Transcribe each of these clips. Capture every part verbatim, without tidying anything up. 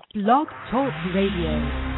Blog Talk Radio.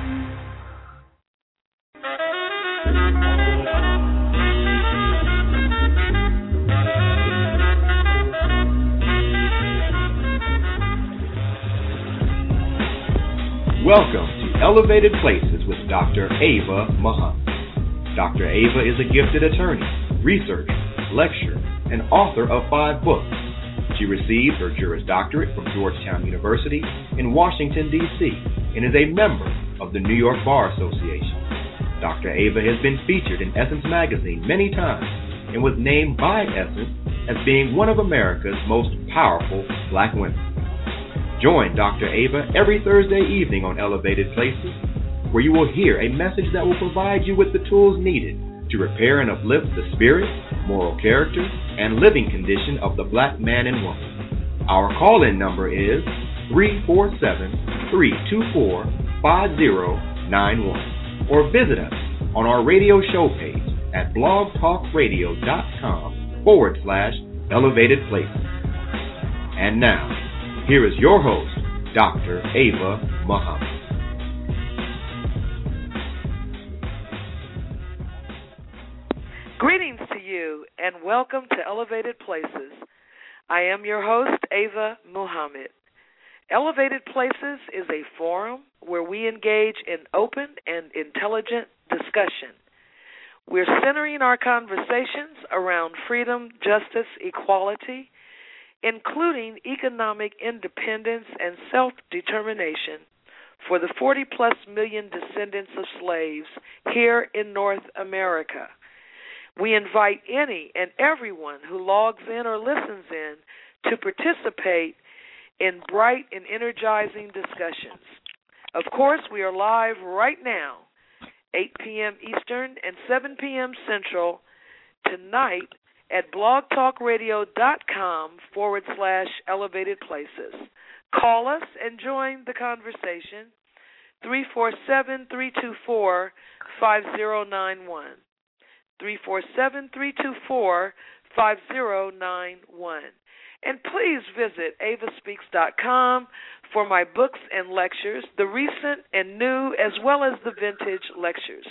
Welcome to Elevated Places with Doctor Ava Muhammad. Doctor Ava is a gifted attorney, researcher, lecturer, and author of five books. She received her Juris Doctorate from Georgetown University in Washington, D C, and is a member of the New York Bar Association. Doctor Ava has been featured in Essence magazine many times and was named by Essence as being one of America's most powerful black women. Join Doctor Ava every Thursday evening on Elevated Places, where you will hear a message that will provide you with the tools needed to repair and uplift the spirit, moral character, and living condition of the black man and woman. Our call-in number is three four seven, three two four, five zero nine one, or visit us on our radio show page at blogtalkradio.com forward slash elevated places. And now, here is your host, Doctor Ava Muhammad. Greetings to you and welcome to Elevated Places. I am your host, Ava Muhammad. Elevated Places is a forum where we engage in open and intelligent discussion. We're centering our conversations around freedom, justice, equality, including economic independence and self-determination for the forty-plus million descendants of slaves here in North America. We invite any and everyone who logs in or listens in to participate in bright and energizing discussions. Of course, we are live right now, eight p.m. Eastern and seven p.m. Central, tonight at blogtalkradio.com forward slash elevated places. Call us and join the conversation, three four seven, three two four, five zero nine one. three four seven, three two four, five zero nine one. And please visit ava speaks dot com for my books and lectures, the recent and new as well as the vintage lectures.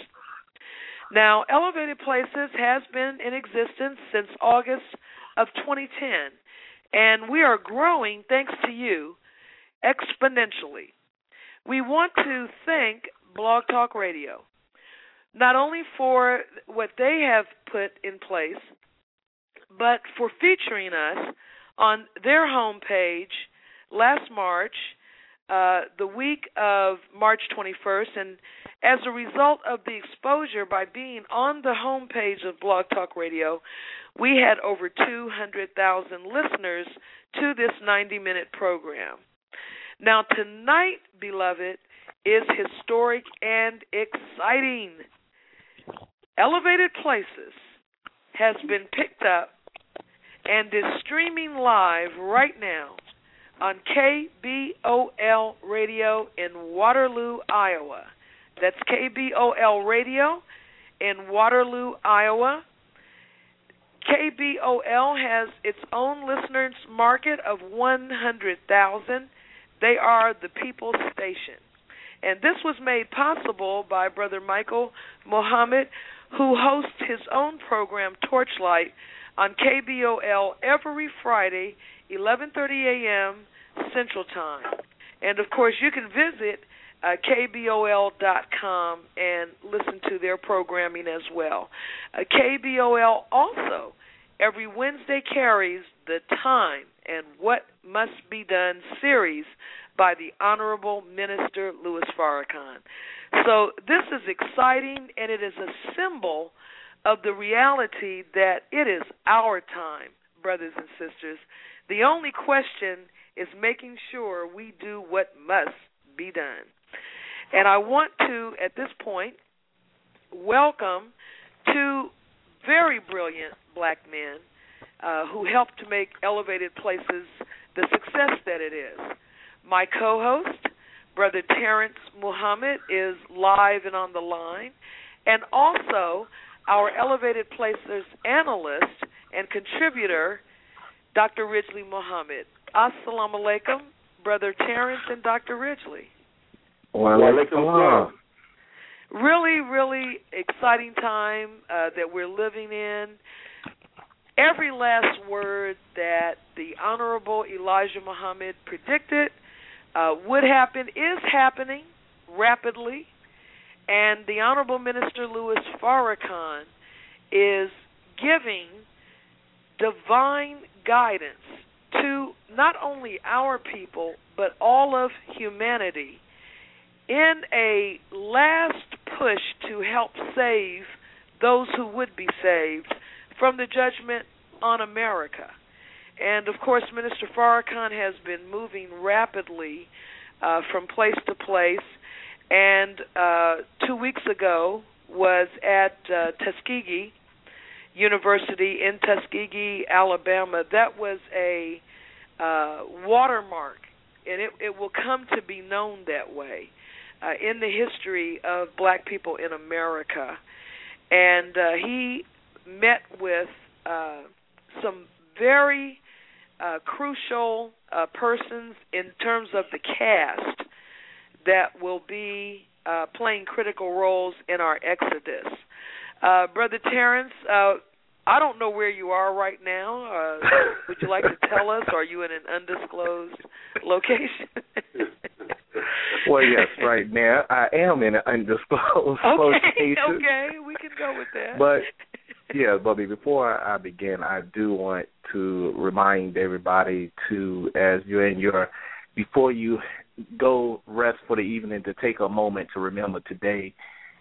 Now, Elevated Places has been in existence since August of twenty ten, and we are growing thanks to you exponentially. We want to thank Blog Talk Radio, not only for what they have put in place, but for featuring us on their homepage last March, uh, the week of March twenty-first, and as a result of the exposure by being on the homepage of Blog Talk Radio, we had over two hundred thousand listeners to this ninety-minute program. Now, tonight, beloved, is historic and exciting. Elevated Places has been picked up and is streaming live right now on K B O L Radio in Waterloo, Iowa. That's K B O L Radio in Waterloo, Iowa. K B O L has its own listeners market of one hundred thousand. They are the People's Station. And this was made possible by Brother Michael Muhammad, who hosts his own program, Torchlight, on K B O L every Friday, eleven thirty a.m. Central Time. And, of course, you can visit uh, K B O L dot com and listen to their programming as well. Uh, K B O L also every Wednesday carries the Time and What Must Be Done series by the Honorable Minister Louis Farrakhan. So this is exciting, and it is a symbol of the reality that it is our time, brothers and sisters. The only question is making sure we do what must be done. And I want to, at this point, welcome two very brilliant black men uh, who helped to make Elevated Places the success that it is. My co-host, Brother Terrence Muhammad, is live and on the line, and also our Elevated Places analyst and contributor, Doctor Ridgely Muhammad. Assalamu alaikum, Brother Terrence and Doctor Ridgely. Wa alaikum salam. Really, really exciting time uh, that we're living in. Every last word that the Honorable Elijah Muhammad predicted uh, would happen is happening rapidly, and the Honorable Minister Louis Farrakhan is giving divine guidance to not only our people but all of humanity in a last push to help save those who would be saved from the judgment on America. And, of course, Minister Farrakhan has been moving rapidly uh, from place to place, and uh, two weeks ago was at uh, Tuskegee University in Tuskegee, Alabama. That was a uh, watermark, and it, it will come to be known that way uh, in the history of black people in America. And uh, he met with uh, some very uh, crucial uh, persons in terms of the cast that will be uh, playing critical roles in our exodus. Uh, Brother Terrence, uh, I don't know where you are right now. Uh, would you like to tell us? Are you in an undisclosed location? Well, yes, right now I am in an undisclosed okay, location. Okay, we can go with that. But, yeah, Bobby, before I begin, I do want to remind everybody to, as you're in your, before you go rest for the evening, to take a moment to remember today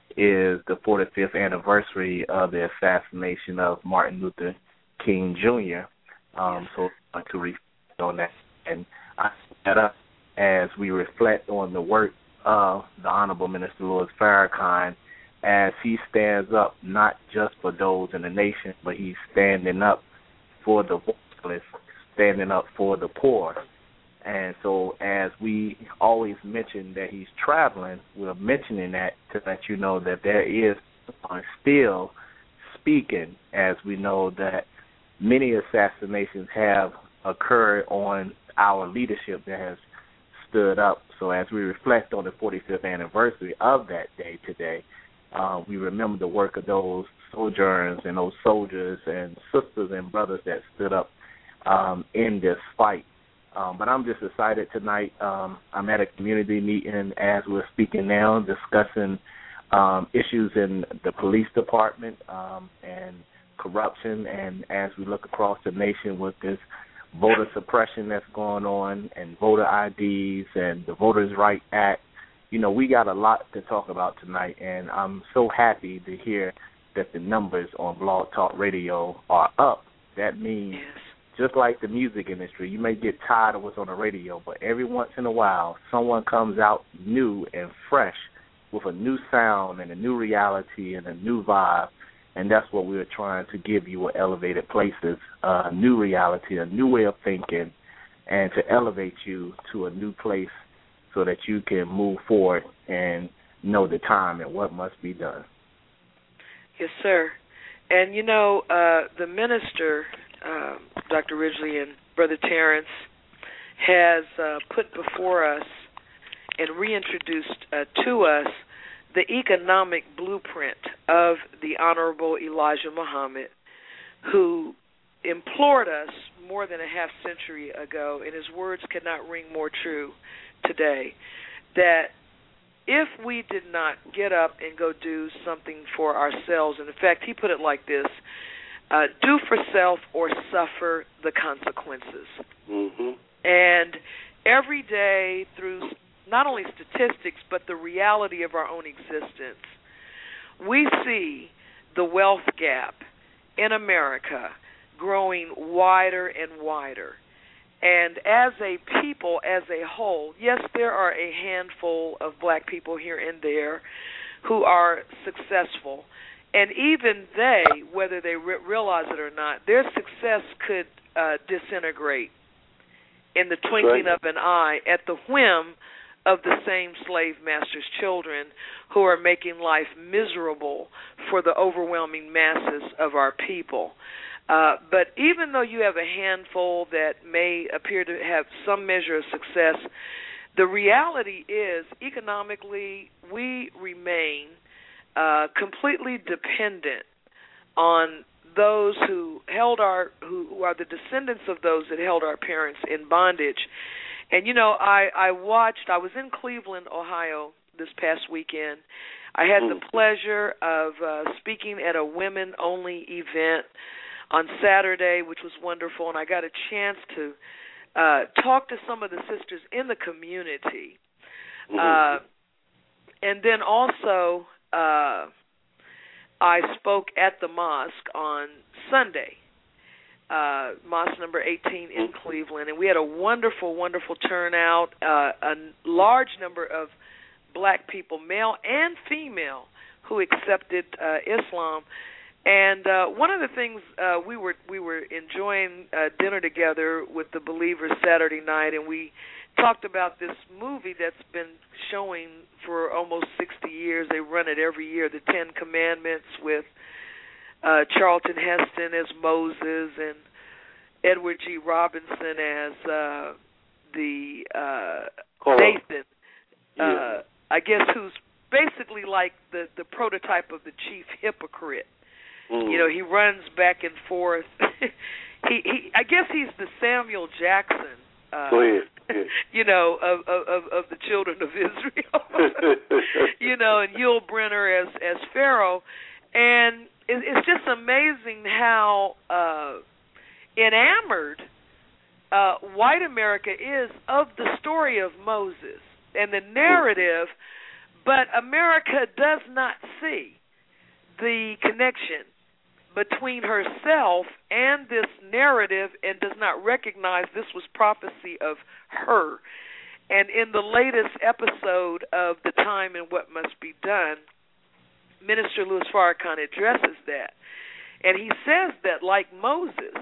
is the forty-fifth anniversary of the assassination of Martin Luther King Junior Um, so I want to reflect on that. And I set up as we reflect on the work of the Honorable Minister Louis Farrakhan as he stands up not just for those in the nation, but he's standing up for the voiceless, standing up for the poor. And so as we always mention that he's traveling, we're mentioning that to let you know that there is someone still speaking, as we know that many assassinations have occurred on our leadership that has stood up. So as we reflect on the forty-fifth anniversary of that day today, uh, we remember the work of those sojourners and those soldiers and sisters and brothers that stood up um, in this fight. Um, but I'm just excited tonight. Um, I'm at a community meeting as we're speaking now, discussing um, issues in the police department um, and corruption. And as we look across the nation with this voter suppression that's going on and voter I Ds and the Voters' Right Act, you know, we got a lot to talk about tonight. And I'm so happy to hear that the numbers on Blog Talk Radio are up. That means just like the music industry, you may get tired of what's on the radio, but every once in a while, someone comes out new and fresh with a new sound and a new reality and a new vibe, and that's what we're trying to give you at Elevated Places, a new reality, a new way of thinking, and to elevate you to a new place so that you can move forward and know the time and what must be done. Yes, sir. And, you know, uh, the minister... Uh, Doctor Ridgely and Brother Terrence has uh, put before us and reintroduced uh, to us the economic blueprint of the Honorable Elijah Muhammad, who implored us more than a half century ago, and his words could not ring more true today, that if we did not get up and go do something for ourselves, and in fact, he put it like this, Uh, do for self or suffer the consequences. Mm-hmm. And every day, through not only statistics but the reality of our own existence, we see the wealth gap in America growing wider and wider. And as a people, as a whole, yes, there are a handful of black people here and there who are successful. And even they, whether they re- realize it or not, their success could uh, disintegrate in the twinkling right. of an eye at the whim of the same slave master's children who are making life miserable for the overwhelming masses of our people. Uh, but even though you have a handful that may appear to have some measure of success, the reality is, economically, we remain uh, completely dependent on those who held our, who, who are the descendants of those that held our parents in bondage. And, you know, I, I watched, I was in Cleveland, Ohio this past weekend. I had the pleasure of uh, speaking at a women-only event on Saturday, which was wonderful, and I got a chance to uh, talk to some of the sisters in the community. Mm-hmm. Uh, and then also, uh, I spoke at the mosque on Sunday, uh, mosque number eighteen in Cleveland, and we had a wonderful, wonderful turnout, uh, a large number of black people, male and female, who accepted uh, Islam. And uh, one of the things uh, we were we were enjoying uh, dinner together with the believers Saturday night, and we talked about this movie that's been showing for almost sixty years. They run it every year, The Ten Commandments, with uh, Charlton Heston as Moses and Edward G. Robinson as uh, the uh, Nathan. Yeah. Uh, I guess who's basically like the, the prototype of the chief hypocrite. Mm. You know, he runs back and forth. he, he, I guess he's the Samuel Jackson. Uh, Go ahead. Yeah. You know, of, of of the children of Israel. You know, and Yul Brynner as as Pharaoh, and it, it's just amazing how uh, enamored uh, white America is of the story of Moses and the narrative, but America does not see the connection between herself and this narrative and does not recognize this was prophecy of her. And in the latest episode of The Time and What Must Be Done, Minister Louis Farrakhan addresses that. And he says that, like Moses,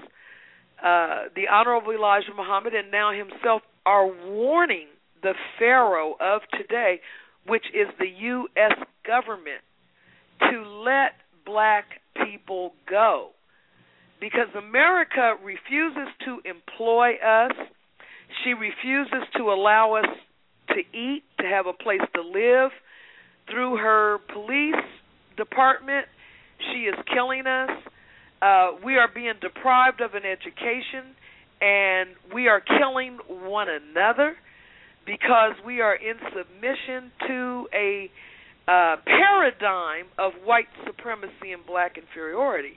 uh, the Honorable Elijah Muhammad and now himself are warning the Pharaoh of today, which is the U S government, to let black people go, because America refuses to employ us. She refuses to allow us to eat, to have a place to live. Through her police department, she is killing us. Uh, we are being deprived of an education, and we are killing one another because we are in submission to a Uh, paradigm of white supremacy and black inferiority.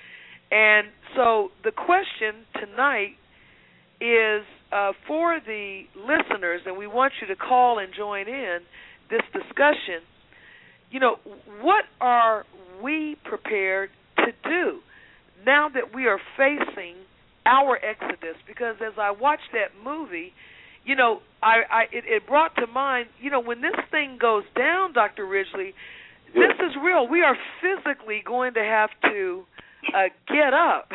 And so the question tonight is uh, for the listeners, and we want you to call and join in this discussion, you know, what are we prepared to do now that we are facing our exodus? Because as I watched that movie, you know, I, I it, it brought to mind, you know, when this thing goes down, Doctor Ridgely, this is real. We are physically going to have to uh, get up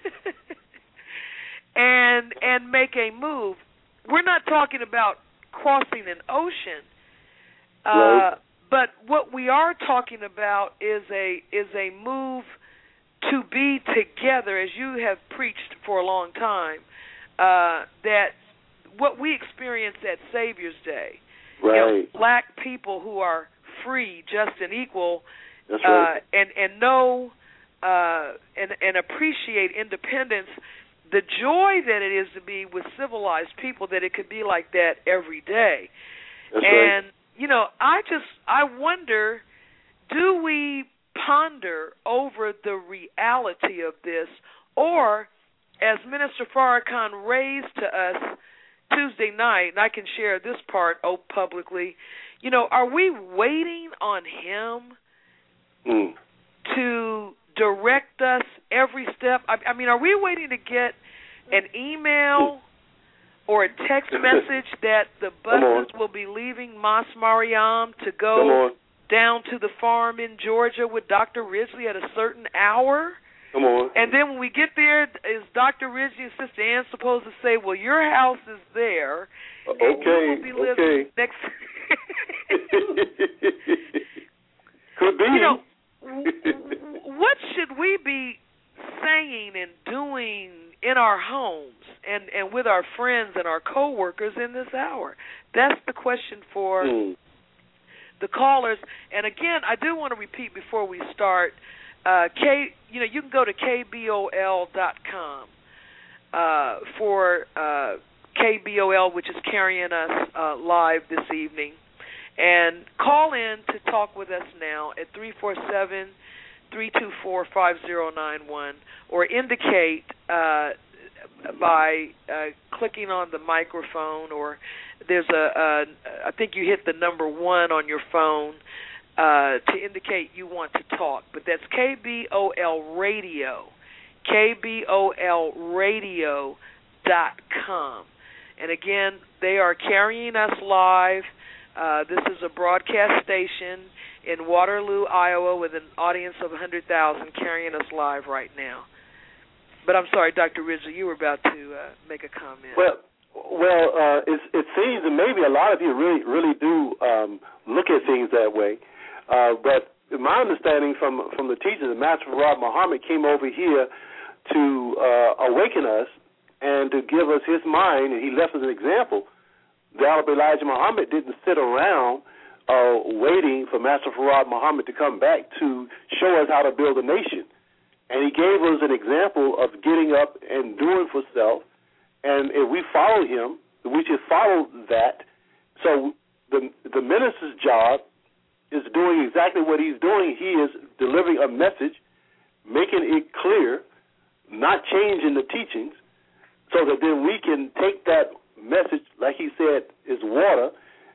and and make a move. We're not talking about crossing an ocean, uh, right. but what we are talking about is a is a move to be together, as you have preached for a long time, uh, that what we experienced at Savior's Day, right. you know, black people who are free, just, and equal, That's uh, right. and and know uh, and and appreciate independence. The joy that it is to be with civilized people, that it could be like that every day. That's and right. you know, I just I wonder, do we ponder over the reality of this, or as Minister Farrakhan raised to us Tuesday night, and I can share this part oh, publicly, you know, are we waiting on him mm. to direct us every step? I, I mean, are we waiting to get an email or a text message that the buses will be leaving Mas Mariam to go down to the farm in Georgia with Doctor Ridgely at a certain hour? Come on. And then when we get there, is Doctor Ridgely and Sister Ann supposed to say, well, your house is there, uh, and okay, we will be living okay. next... Could be. You know, what should we be saying and doing in our homes and, and with our friends and our coworkers in this hour? That's the question for mm. the callers. And again, I do want to repeat before we start. Uh, K, you know, you can go to K B O L dot com uh, for uh, K B O L, which is carrying us uh, live this evening, and call in to talk with us now at three four seven, three two four, five zero nine one, or indicate uh, by uh, clicking on the microphone, or there's a, a, I think you hit the number one on your phone uh, to indicate you want to talk. But that's K B O L Radio, K B O L radio dot com. And again, they are carrying us live. Uh, this is a broadcast station in Waterloo, Iowa, with an audience of one hundred thousand carrying us live right now. But I'm sorry, Doctor Ridgely, you were about to uh, make a comment. Well, well, uh, it, it seems that maybe a lot of you really, really do um, look at things that way. Uh, but my understanding from from the teachers, the Master Farad Muhammad came over here to uh, awaken us and to give us his mind, and he left us an example. The Honorable Elijah Muhammad didn't sit around uh, waiting for Master Farad Muhammad to come back to show us how to build a nation. And he gave us an example of getting up and doing for self. And if we follow him, we should follow that. So the the minister's job is doing exactly what he's doing. He is delivering a message, making it clear, not changing the teachings, so that then we can take that message, like he said, is water,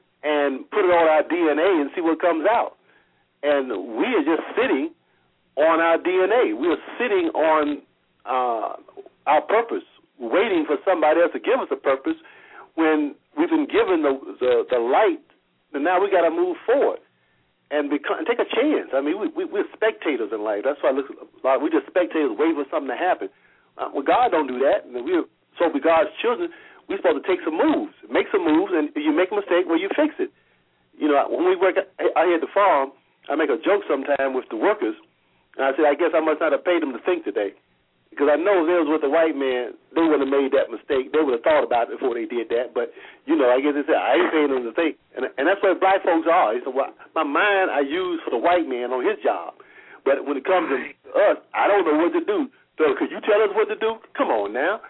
and put it on our D N A and see what comes out. And we are just sitting on our D N A. We are sitting on uh, our purpose, waiting for somebody else to give us a purpose when we've been given the the, the light, and now we got to move forward and become, take a chance. I mean, we, we, we're spectators in life. That's why I look a lot. We're just spectators waiting for something to happen. Uh, well, God don't do that. And we're so be God's children. We're supposed to take some moves, make some moves, and if you make a mistake, well, you fix it. You know, when we work out here at the farm, I make a joke sometime with the workers, and I say, I guess I must not have paid them to think today, because I know if they was with a white man, they wouldn't have made that mistake. They would have thought about it before they did that. But, you know, I guess they said, I ain't paying them to think. And, and that's what black folks are. He said, well, my mind I use for the white man on his job. But when it comes to us, I don't know what to do. So could you tell us what to do? Come on now.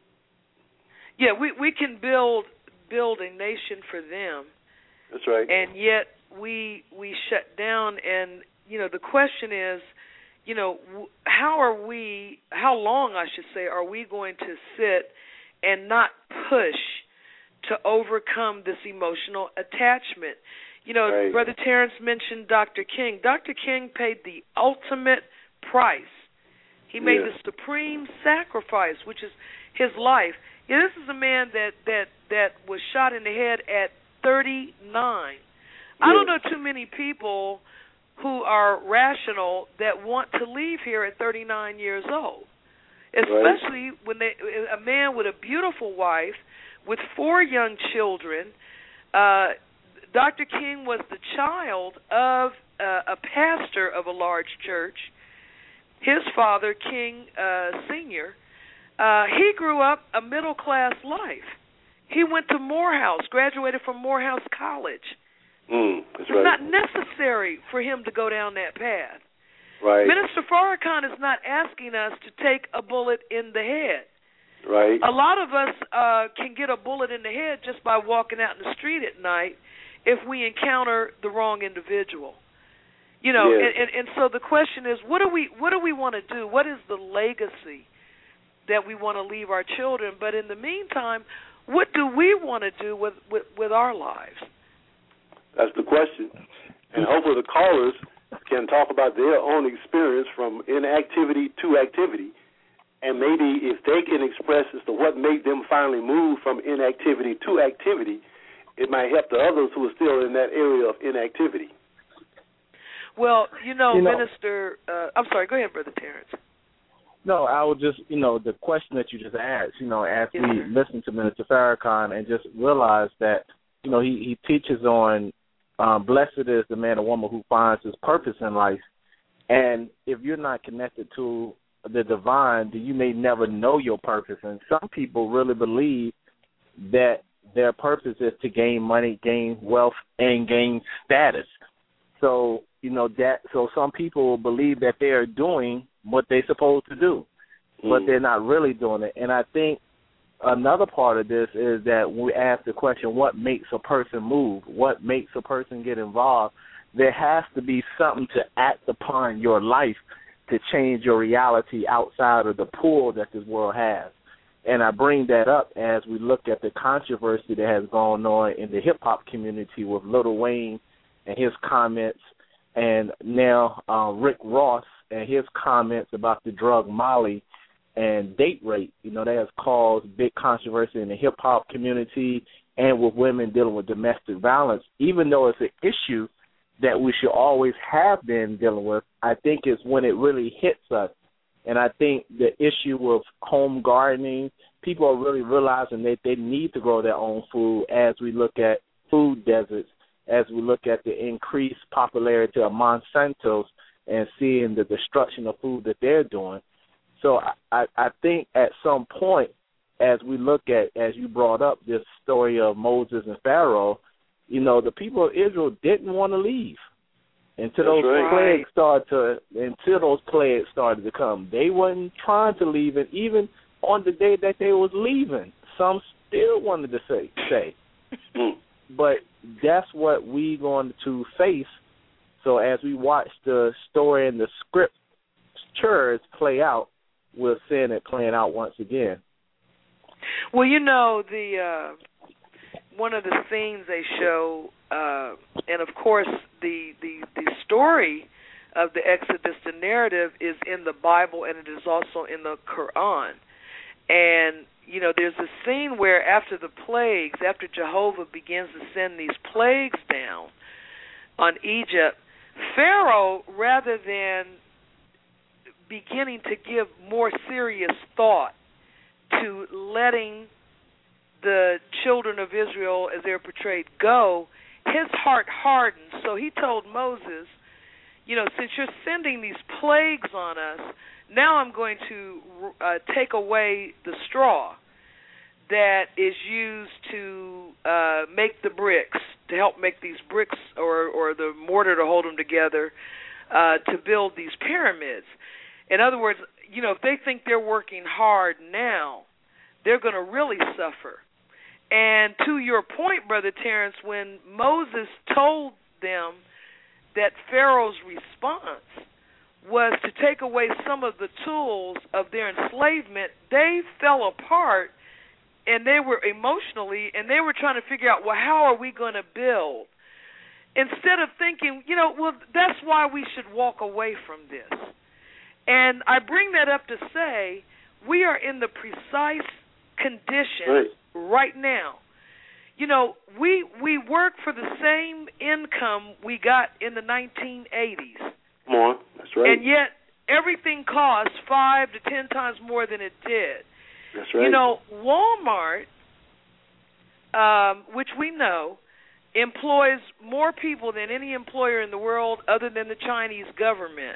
Yeah, we, we can build build a nation for them. That's right. And yet we we shut down. And, you know, the question is, you know, how are we, how long, I should say, are we going to sit and not push to overcome this emotional attachment? You know, right. Brother Terrence mentioned Doctor King. Doctor King paid the ultimate price. He made yeah. the supreme sacrifice, which is his life. Yeah, this is a man that, that, that was shot in the head at thirty-nine. Yeah. I don't know too many people who are rational that want to leave here at thirty-nine years old, especially right. when they, a man with a beautiful wife, with four young children. Uh, Doctor King was the child of uh, a pastor of a large church. His father, King uh, Senior, uh, he grew up a middle-class life. He went to Morehouse, graduated from Morehouse College. Mm, that's it's right. not necessary for him to go down that path. Right. Minister Farrakhan is not asking us to take a bullet in the head. Right. A lot of us uh, can get a bullet in the head just by walking out in the street at night if we encounter the wrong individual. You know, yes. and, and, and so the question is, what do we what do we want to do? What is the legacy that we want to leave our children? But in the meantime, what do we want to do with, with, with our lives? That's the question. And hopefully the callers can talk about their own experience from inactivity to activity. And maybe if they can express as to what made them finally move from inactivity to activity, it might help the others who are still in that area of inactivity. Well, you know, you know Minister, uh, I'm sorry, go ahead, Brother Terrence. No, I would just, you know, the question that you just asked, you know, as yes, we sir. listen to Minister Farrakhan and just realize that, you know, he, he teaches on um, blessed is the man or woman who finds his purpose in life. And if you're not connected to the divine, then you may never know your purpose. And some people really believe that their purpose is to gain money, gain wealth, and gain status. So, you know, that so some people believe that they are doing what they're supposed to do, mm. but they're not really doing it. And I think another part of this is that we ask the question, what makes a person move? What makes a person get involved? There has to be something to act upon your life to change your reality outside of the pull that this world has. And I bring that up as we look at the controversy that has gone on in the hip-hop community with Lil Wayne and his comments, and now uh, Rick Ross and his comments about the drug Molly and date rape. You know, that has caused big controversy in the hip-hop community and with women dealing with domestic violence. Even though it's an issue that we should always have been dealing with, I think it's when it really hits us. And I think the issue of home gardening, people are really realizing that they need to grow their own food as we look at food deserts, as we look at the increased popularity of Monsanto's and seeing the destruction of food that they're doing. So I, I think at some point, as we look at, as you brought up, this story of Moses and Pharaoh, you know, the people of Israel didn't want to leave until those right. plagues started to until those plagues started to come. They wasn't trying to leave, and even on the day that they was leaving, some still wanted to say stay. But that's what we going to face. So as we watch the story and the scriptures play out, we're seeing it playing out once again. Well, you know, the uh, one of the scenes they show, uh, and of course the, the the story of the Exodus, the narrative, is in the Bible and it is also in the Quran. And, you know, there's a scene where after the plagues, after Jehovah begins to send these plagues down on Egypt, Pharaoh, rather than beginning to give more serious thought to letting the children of Israel, as they're portrayed, go, his heart hardened. So he told Moses, you know, since you're sending these plagues on us, now I'm going to uh, take away the straw that is used to uh, make the bricks, to help make these bricks, or, or the mortar to hold them together, uh, to build these pyramids. In other words, you know, if they think they're working hard now, they're going to really suffer. And to your point, Brother Terrence, when Moses told them that Pharaoh's response was to take away some of the tools of their enslavement, they fell apart, and they were emotionally, and they were trying to figure out, well, how are we going to build? Instead of thinking, you know, well, that's why we should walk away from this. And I bring that up to say we are in the precise condition right, right now. You know, we we work for the same income we got in the nineteen eighties. Come on, that's right. And yet everything costs five to ten times more than it did. That's right. You know, Walmart, um, which we know, employs more people than any employer in the world other than the Chinese government.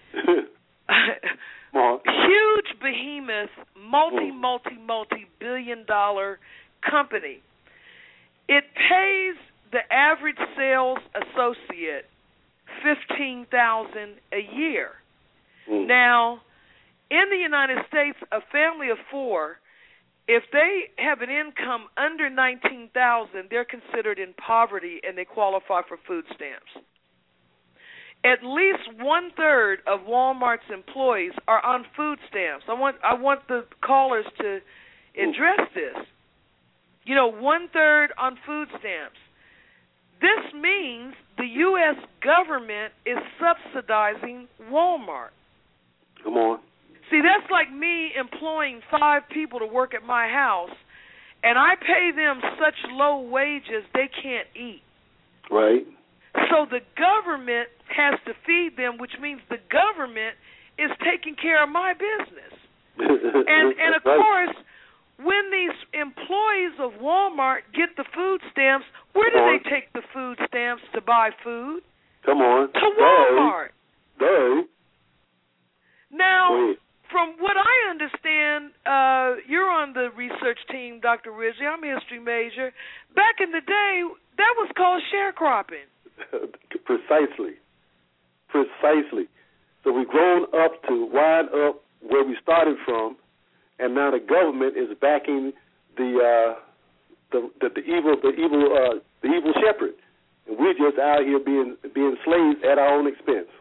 Huge behemoth, multi, multi, multi-billion dollar company. It pays the average sales associate fifteen thousand dollars a year. Mm. Now, in the United States, a family of four, if they have an income under nineteen thousand dollars, they're considered in poverty and they qualify for food stamps. At least one third of Walmart's employees are on food stamps. I want I want the callers to address this. You know, one third on food stamps. This means the U S government is subsidizing Walmart. Come on. See, that's like me employing five people to work at my house, and I pay them such low wages they can't eat. Right. So the government has to feed them, which means the government is taking care of my business. and and of right. course, when these employees of Walmart get the food stamps, where do they take the food stamps to buy food? Come on. To Walmart. Hey. Hey. Now, Wait. from what I understand, uh, you're on the research team, Doctor Ridgely. I'm a history major. Back in the day, that was called sharecropping. Precisely. Precisely. So we've grown up to wind up where we started from, and now the government is backing the uh, the, the, the evil the evil uh, the evil shepherd, and we're just out here being being slaves at our own expense.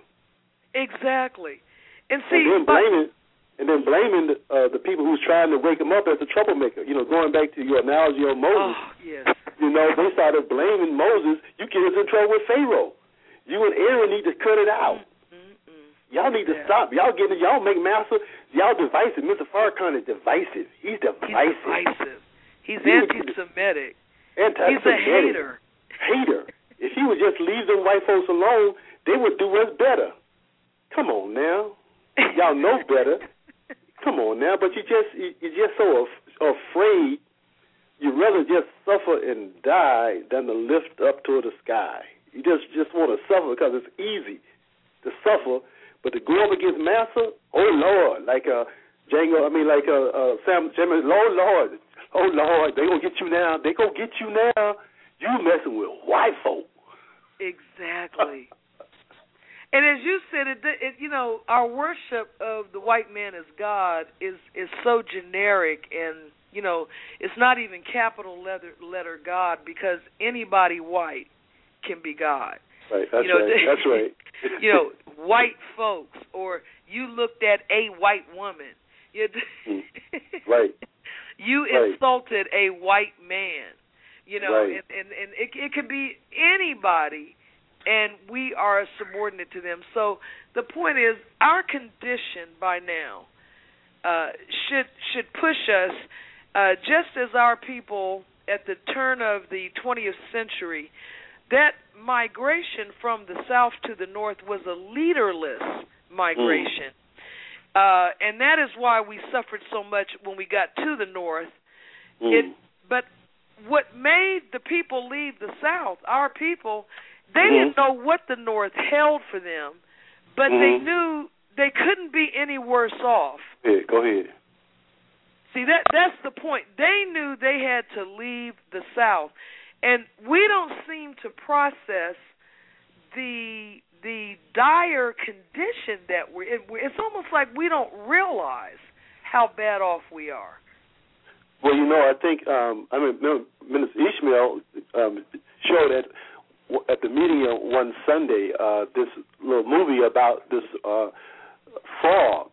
Exactly. And see, and then blaming and then blaming the, uh, the people who's trying to wake them up as a troublemaker. You know, going back to your analogy on Moses. Oh, yes. You know, they started blaming Moses. You get us in trouble with Pharaoh. You and Aaron need to cut it out. Mm-mm. Y'all need to yeah. stop. Y'all getting y'all make master. Y'all divisive. Mister Farrakhan is divisive. He's divisive. He's divisive. He's he anti-Semitic. Anti-Semitic. He's a hater. Hater. If he would just leave them white folks alone, they would do us better. Come on now. Y'all know better. Come on now. But you just you're just so af- afraid. You'd rather just suffer and die than to lift up toward the sky. You just just want to suffer because it's easy to suffer, but to go up against Massa, oh Lord, like uh Django, I mean like uh, uh Sam, Jimmy, Lord, Lord, oh Lord, they gonna get you now. They gonna get you now. You messing with white folk. Exactly. And as you said, it, it, you know, our worship of the white man as God is is so generic, and you know, it's not even capital letter letter God, because anybody white can be God. Right. That's you know, right. That's right. You know, white folks, or you looked at a white woman. You, right. You right. insulted a white man. You know, right. and, and, and it, it could be anybody, and we are subordinate to them. So the point is, our condition by now uh, should should push us, uh, just as our people at the turn of the twentieth century, that migration from the south to the north was a leaderless migration. Mm. Uh, and that is why we suffered so much when we got to the north. Mm. It, but what made the people leave the south, our people, they mm-hmm. didn't know what the north held for them, but mm-hmm. they knew they couldn't be any worse off. Yeah, go ahead. See, that that's the point. They knew they had to leave the south. And we don't seem to process the the dire condition that we're in. It's almost like we don't realize how bad off we are. Well, you know, I think, um, I mean, Minister Ishmael um, showed at, at the meeting one Sunday uh, this little movie about this uh, frog.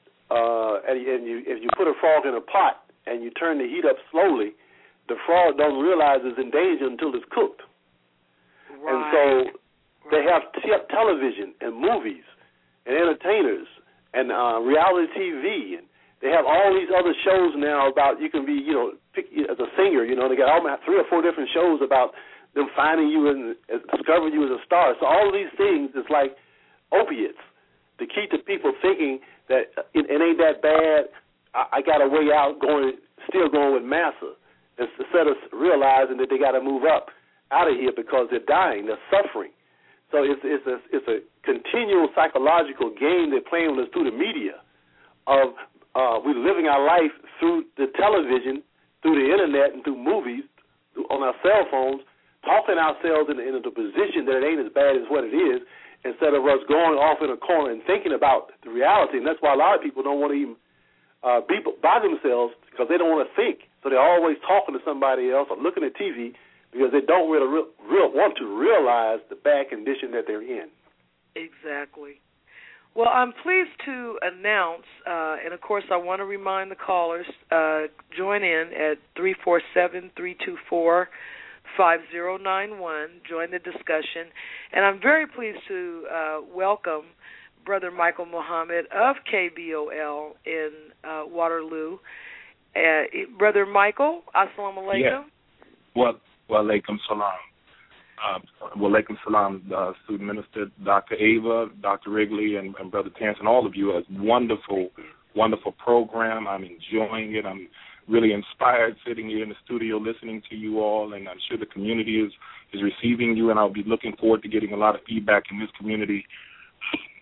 Uh, and and you, if you put a frog in a pot and you turn the heat up slowly, the frog don't realize it's in danger until it's cooked. Right. And so they have t- television and movies and entertainers and uh, reality T V, and they have all these other shows now about you can be, you know, pick, as a singer, you know, they got almost three or four different shows about them finding you and uh, discovering you as a star. So all of these things is like opiates to keep the people thinking that it, it ain't that bad. I, I got a way out going, still going with Massa. Instead of realizing that they got to move up out of here because they're dying, they're suffering. So it's it's a, it's a continual psychological game they're playing with us through the media. Of uh, we're living our life through the television, through the internet, and through movies, through, on our cell phones, talking ourselves into, into the position that it ain't as bad as what it is, instead of us going off in a corner and thinking about the reality. And that's why a lot of people don't want to even uh, be by themselves, because they don't want to think. So they're always talking to somebody else or looking at T V because they don't really real, real want to realize the bad condition that they're in. Exactly. Well, I'm pleased to announce, uh, and of course I want to remind the callers, uh, join in at three four seven, three two four, five zero nine one. Join the discussion. And I'm very pleased to uh, welcome Brother Michael Muhammad of K B O L in uh, Waterloo. Uh, Brother Michael, assalamu alaikum. Yeah. Well, wa alaikum salam. Uh, wa alaikum salam, uh, student minister, Doctor Ava, Doctor Wrigley, and, and Brother Terrence, and all of you. It's a wonderful, wonderful program. I'm enjoying it. I'm really inspired sitting here in the studio listening to you all, and I'm sure the community is, is receiving you, and I'll be looking forward to getting a lot of feedback in this community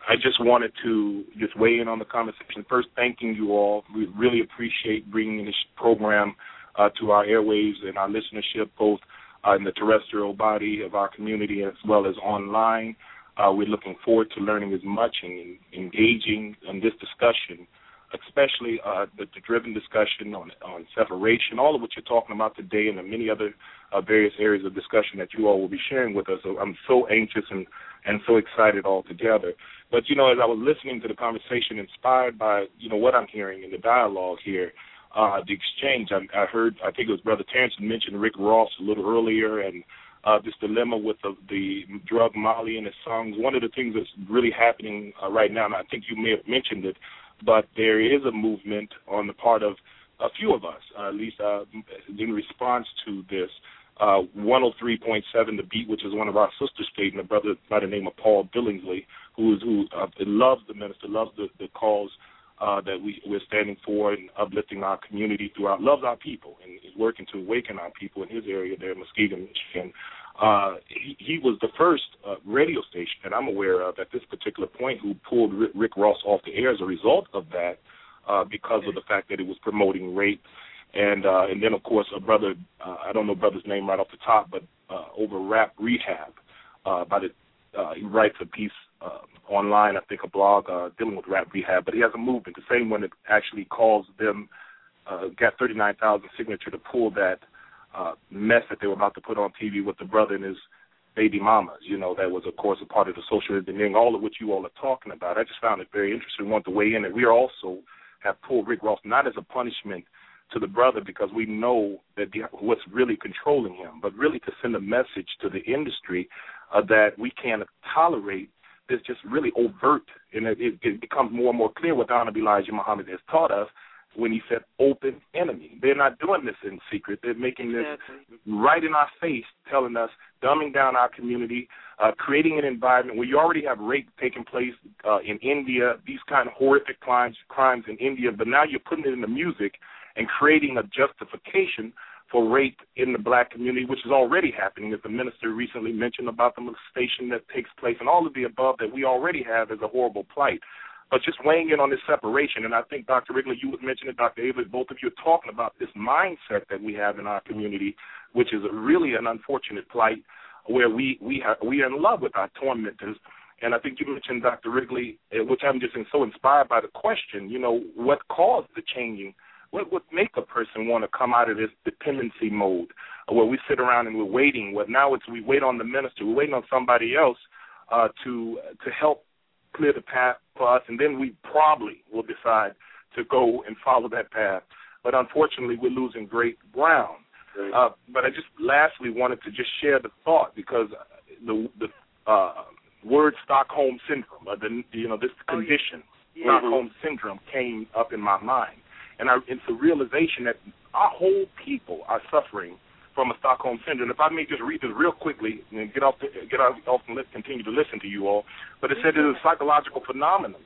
I just wanted to just weigh in on the conversation. First, thanking you all. We really appreciate bringing this program uh, to our airwaves and our listenership, both uh, in the terrestrial body of our community as well as online. Uh, we're looking forward to learning as much and engaging in this discussion, especially uh, the, the driven discussion on, on separation, all of what you're talking about today, and the many other uh, various areas of discussion that you all will be sharing with us. So I'm so anxious and, and so excited all together. But, you know, as I was listening to the conversation, inspired by, you know, what I'm hearing in the dialogue here, uh, the exchange, I, I heard, I think it was Brother Terrence mentioned Rick Ross a little earlier, and uh, this dilemma with the, the drug Molly and his songs. One of the things that's really happening uh, right now, and I think you may have mentioned it, but there is a movement on the part of a few of us, uh, at least uh, in response to this. Uh, one oh three point seven The Beat, which is one of our sister stations, a brother by the name of Paul Billingsley, who is who uh, loves the minister, loves the, the cause uh, that we, we're standing for and uplifting our community throughout, loves our people, and is working to awaken our people in his area there in Muskegon, Michigan. Uh, he, he was the first uh, radio station that I'm aware of at this particular point who pulled Rick, Rick Ross off the air as a result of that uh, because of the fact that it was promoting rape. And uh, and then, of course, a brother, uh, I don't know brother's name right off the top, but uh, over Rap Rehab, uh, by the, uh, he writes a piece uh, online, I think a blog, uh, dealing with Rap Rehab. But he has a movement, the same one that actually calls them, uh, got thirty-nine thousand signature to pull that uh, mess that they were about to put on T V with the brother and his baby mamas. You know, that was, of course, a part of the social engineering, all of what you all are talking about. I just found it very interesting, wanted to weigh in. And we are also have pulled Rick Ross not as a punishment to the brother because we know that the, what's really controlling him, but really to send a message to the industry uh, that we can't tolerate this just really overt, and it, it becomes more and more clear what Honorable Elijah Muhammad has taught us when he said open enemy. They're not doing this in secret. They're making this exactly. right in our face, telling us, dumbing down our community, uh, creating an environment where you already have rape taking place uh, in India, these kind of horrific crimes, crimes in India, but now you're putting it in the music and creating a justification for rape in the black community, which is already happening, as the minister recently mentioned about the molestation that takes place and all of the above that we already have as a horrible plight. But just weighing in on this separation, and I think, Doctor Wrigley, you would mention it, Doctor Ava, both of you are talking about this mindset that we have in our community, which is really an unfortunate plight where we, we, have, we are in love with our tormentors. And I think you mentioned, Doctor Wrigley, which I'm just so inspired by the question, you know, what caused the changing? What would make a person want to come out of this dependency mode where we sit around and we're waiting? Well, now it's we wait on the minister. We're waiting on somebody else uh, to to help clear the path for us, and then we probably will decide to go and follow that path. But unfortunately, we're losing great ground. Right. Uh, but I just lastly wanted to just share the thought because the the uh, word Stockholm syndrome, uh, the, you know, this condition, oh, yeah. Stockholm mm-hmm. syndrome, came up in my mind. And I, it's a realization that our whole people are suffering from a Stockholm syndrome. If I may just read this real quickly and get off, the, get off, off and let, continue to listen to you all. But it said it is a psychological phenomenon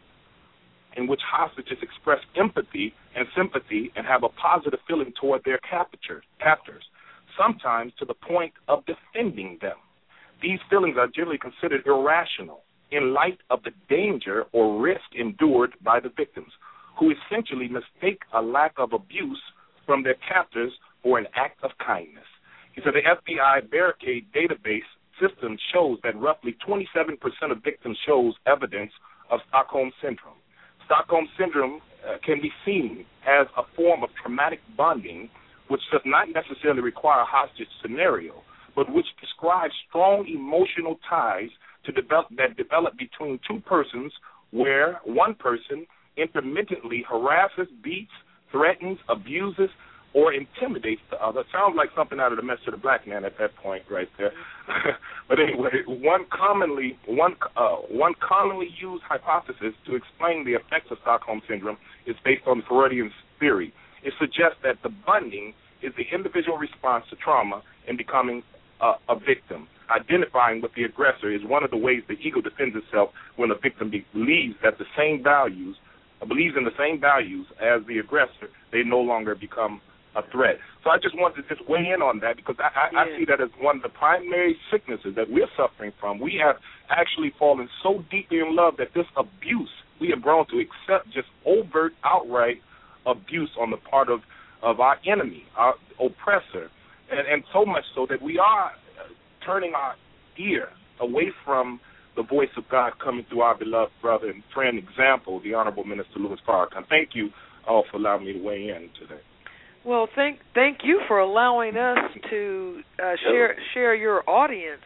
in which hostages express empathy and sympathy and have a positive feeling toward their captors, captors, sometimes to the point of defending them. These feelings are generally considered irrational in light of the danger or risk endured by the victims, who essentially mistake a lack of abuse from their captors for an act of kindness. He said the F B I barricade database system shows that roughly twenty-seven percent of victims shows evidence of Stockholm syndrome. Stockholm syndrome uh, can be seen as a form of traumatic bonding, which does not necessarily require a hostage scenario, but which describes strong emotional ties to develop, that develop between two persons where one person intermittently harasses, beats, threatens, abuses, or intimidates the other. Sounds like something out of the Message to the Black Man at that point right there. But anyway, one commonly one uh, one commonly used hypothesis to explain the effects of Stockholm syndrome is based on Freudian theory. It suggests that the bonding is the individual response to trauma and becoming uh, a victim. Identifying with the aggressor is one of the ways the ego defends itself when a victim believes that the same values believes in the same values as the aggressor. They no longer become a threat. So I just wanted to just weigh in on that because I, I, yeah. I see that as one of the primary sicknesses that we're suffering from. We have actually fallen so deeply in love that this abuse, we have grown to accept just overt, outright abuse on the part of, of our enemy, our oppressor, and, and so much so that we are turning our ear away from the voice of God coming through our beloved brother and friend example, the Honorable Minister Louis Farrakhan. Thank you all for allowing me to weigh in today. Well, thank thank you for allowing us to uh, share share your audience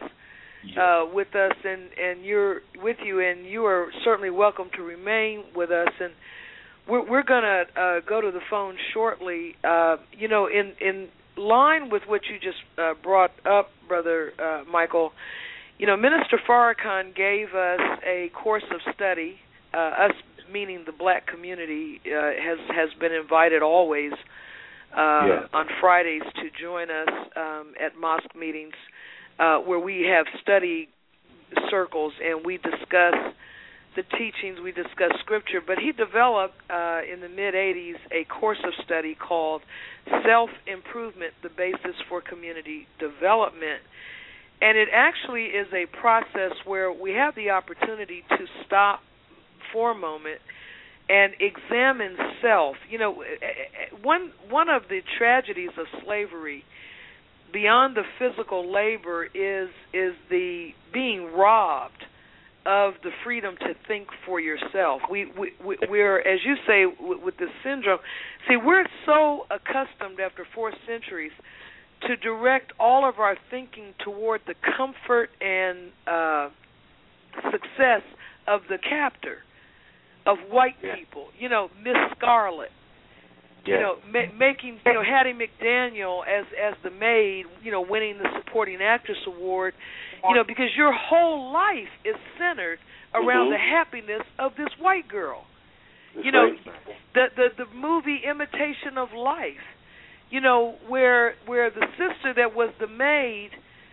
uh, with us and and you're with you, and you are certainly welcome to remain with us. And we're we're gonna uh, go to the phone shortly. Uh, you know, in in line with what you just uh, brought up, Brother uh, Michael. You know, Minister Farrakhan gave us a course of study. Uh, us, meaning the black community, uh, has has been invited always uh, yeah. on Fridays to join us um, at mosque meetings, uh, where we have study circles and we discuss the teachings, we discuss scripture. But he developed uh, in the mid eighties a course of study called Self-Improvement: The Basis for Community Development. And it actually is a process where we have the opportunity to stop for a moment and examine self. You know, one one of the tragedies of slavery, beyond the physical labor, is is the being robbed of the freedom to think for yourself. We, we, we we're, as you say, with, with this syndrome, see, we're so accustomed after four centuries to direct all of our thinking toward the comfort and uh, success of the captor, of white yeah. people. You know, Miss Scarlet. Yeah. You know, ma- making you know Hattie McDaniel as as the maid. You know, winning the Supporting Actress Award. You know, because your whole life is centered around mm-hmm. the happiness of this white girl. That's you know, right. the the the movie Imitation of Life. You know, where where the sister that was the maid,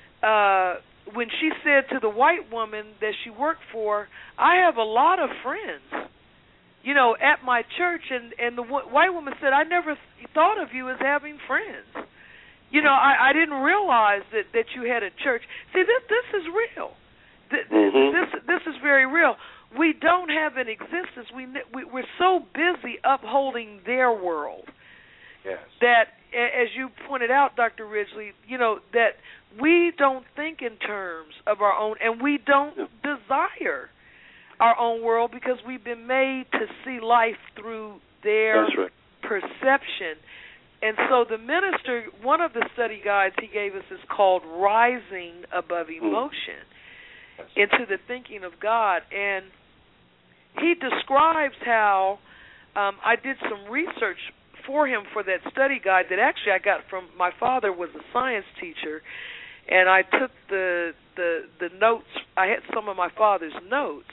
uh, when she said to the white woman that she worked for, I have a lot of friends, you know, at my church, and, and the w- white woman said, I never th- thought of you as having friends. You know, I, I didn't realize that, that you had a church. See, this this is real. This, mm-hmm. this this is very real. We don't have an existence. We, we we're so busy upholding their world. Yes. That, as you pointed out, Doctor Ridgely, you know, that we don't think in terms of our own, and we don't yeah. desire our own world because we've been made to see life through their That's right. perception. And so the minister, one of the study guides he gave us is called Rising Above Emotion, mm. into the thinking of God. And he describes how um, I did some research for him for that study guide that actually I got from my father was a science teacher, and I took the the the notes. I had some of my father's notes,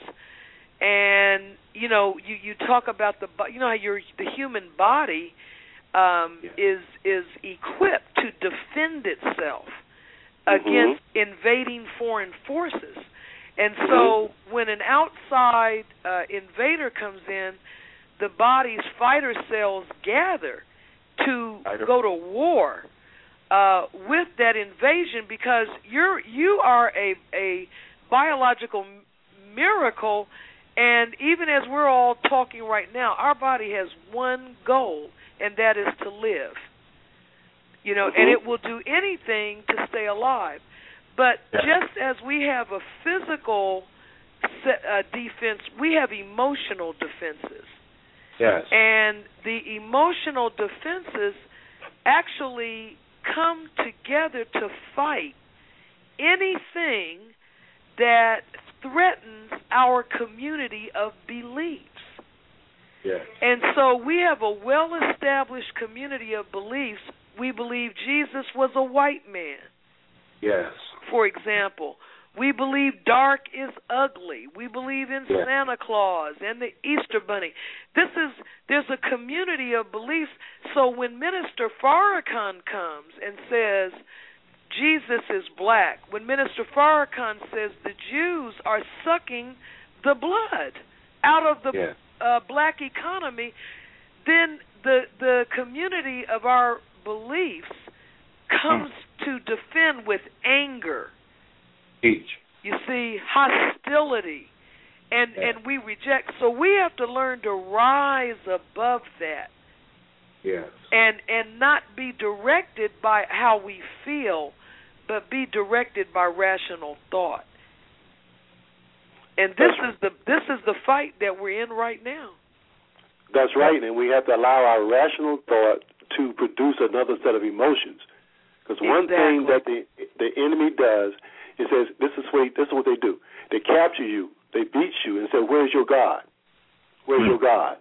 and you know, you, you talk about the you know how your the human body um, yeah. is is equipped to defend itself mm-hmm. against invading foreign forces, and so mm-hmm. when an outside uh, invader comes in, the body's fighter cells gather to go to war uh, with that invasion because you're you are a a biological miracle, and even as we're all talking right now, our body has one goal, and that is to live. You know, mm-hmm. and it will do anything to stay alive. But yeah. just as we have a physical set, uh, defense, we have emotional defenses. Yes. And the emotional defenses actually come together to fight anything that threatens our community of beliefs. Yes. And so we have a well-established community of beliefs. We believe Jesus was a white man. Yes. For example, we believe dark is ugly. We believe in yeah. Santa Claus and the Easter Bunny. This is there's a community of beliefs. So when Minister Farrakhan comes and says Jesus is black, when Minister Farrakhan says the Jews are sucking the blood out of the yeah. uh, black economy, then the the community of our beliefs comes mm. to defend with anger. Each. You see, hostility. And yeah. and we reject. So we have to learn to rise above that. Yes. And and not be directed by how we feel, but be directed by rational thought. And this That's is the this is the fight that we're in right now. That's right, and we have to allow our rational thought to produce another set of emotions. Because one exactly. thing that the the enemy does is says this is what this is what they do. They capture you, they beat you, and say, "Where's your God? Where's mm. your God?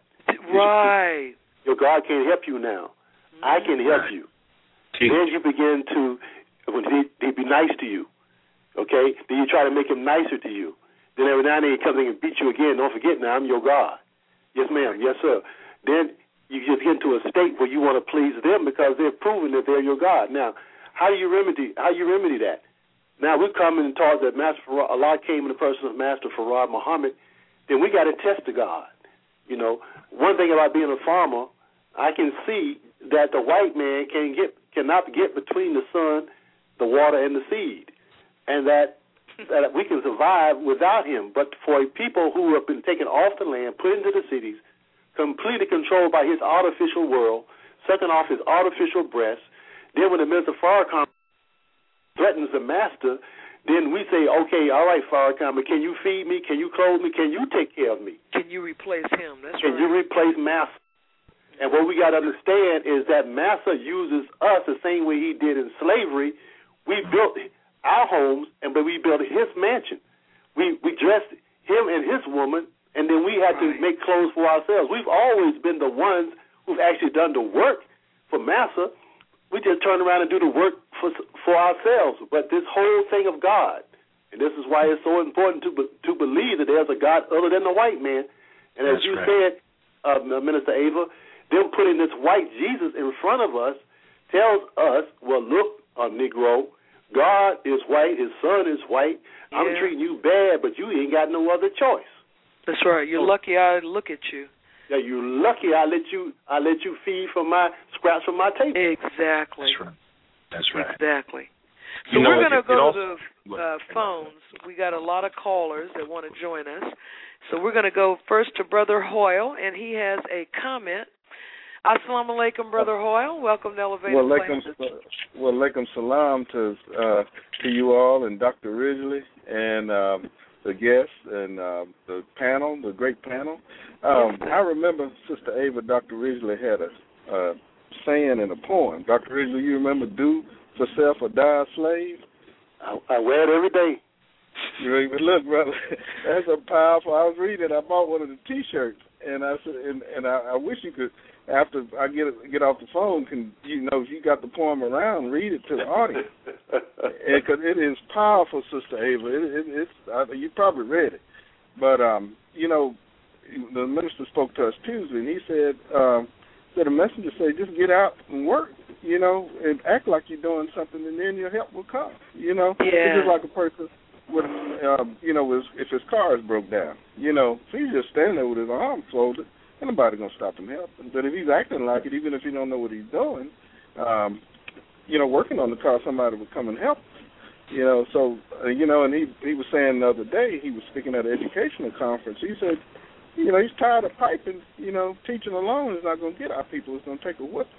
Right. Your God can't help you now. Mm. I can help you." Teach. Then you begin to when he he be nice to you, okay? Then you try to make him nicer to you. Then every now and then he comes in and beat you again. Don't forget now, I'm your God. Yes, ma'am. Yes, sir. Then you just get into a state where you want to please them because they're proving that they're your God. Now, how do you remedy? How do you remedy that? Now we've come and taught that Master Farad, Allah came in the person of Master Farad Muhammad. Then we got to test the God. You know, one thing about being a farmer, I can see that the white man can get cannot get between the sun, the water, and the seed, and that that we can survive without him. But for people who have been taken off the land, put into the cities, completely controlled by his artificial world, sucking off his artificial breasts, then when the Minister Farrakhan threatens the master, then we say, okay, all right, Farrakhan, but can you feed me? Can you clothe me? Can you take care of me? Can you replace him? That's can right. you replace Master? And what we got to understand is that Master uses us the same way he did in slavery. We built our homes, and but we built his mansion. We we dressed him and his woman, and then we had right. to make clothes for ourselves. We've always been the ones who've actually done the work for Master. We just turn around and do the work for for ourselves. But this whole thing of God, and this is why it's so important to to believe that there's a God other than the white man. And as That's you right. said, uh, Minister Ava, them putting this white Jesus in front of us tells us, well, look, uh, Negro, God is white, his son is white. Yeah. I'm treating you bad, but you ain't got no other choice. That's right. You're so, lucky I look at you. Yeah, you're lucky I let you I let you feed from my scraps from my table. Exactly. That's right. That's right. Exactly. So you know, we're going to go also, to uh, phones. We got a lot of callers that want to join us. So we're going to go first to Brother Hoyle, and he has a comment. Assalamu alaikum, Brother Hoyle. Welcome to Elevated well, Places. Well, alaikum salam to uh, to you all and Doctor Ridgely and um, the guests and uh, the panel, the great panel. Um, I remember Sister Ava, Doctor Ridgely had a uh, saying in a poem. Doctor Ridgely, you remember "Do for self or die a slave"? I, I wear it every day. You even look, brother. That's a powerful. I was reading. I bought one of the T-shirts, and I said, and, and I, I wish you could. After I get get off the phone, can you know if you got the poem around, read it to the audience because it is powerful, Sister Ava. It, it, it's I, you probably read it, but um, you know, the minister spoke to us Tuesday, and he said, um, said the messenger said, just get out and work, you know, and act like you're doing something, and then your help will come. You know, yeah. It's just like a person with, uh, you know, if, if his car is broke down, you know, if he's just standing there with his arms folded. Ain't nobody gonna stop him helping. But if he's acting like it, even if he don't know what he's doing, um, you know, working on the car, somebody would come and help. You know, so uh, you know, and he he was saying the other day, he was speaking at an educational conference. He said, you know, he's tired of piping. You know, teaching alone is not gonna get our people. It's gonna take a whip.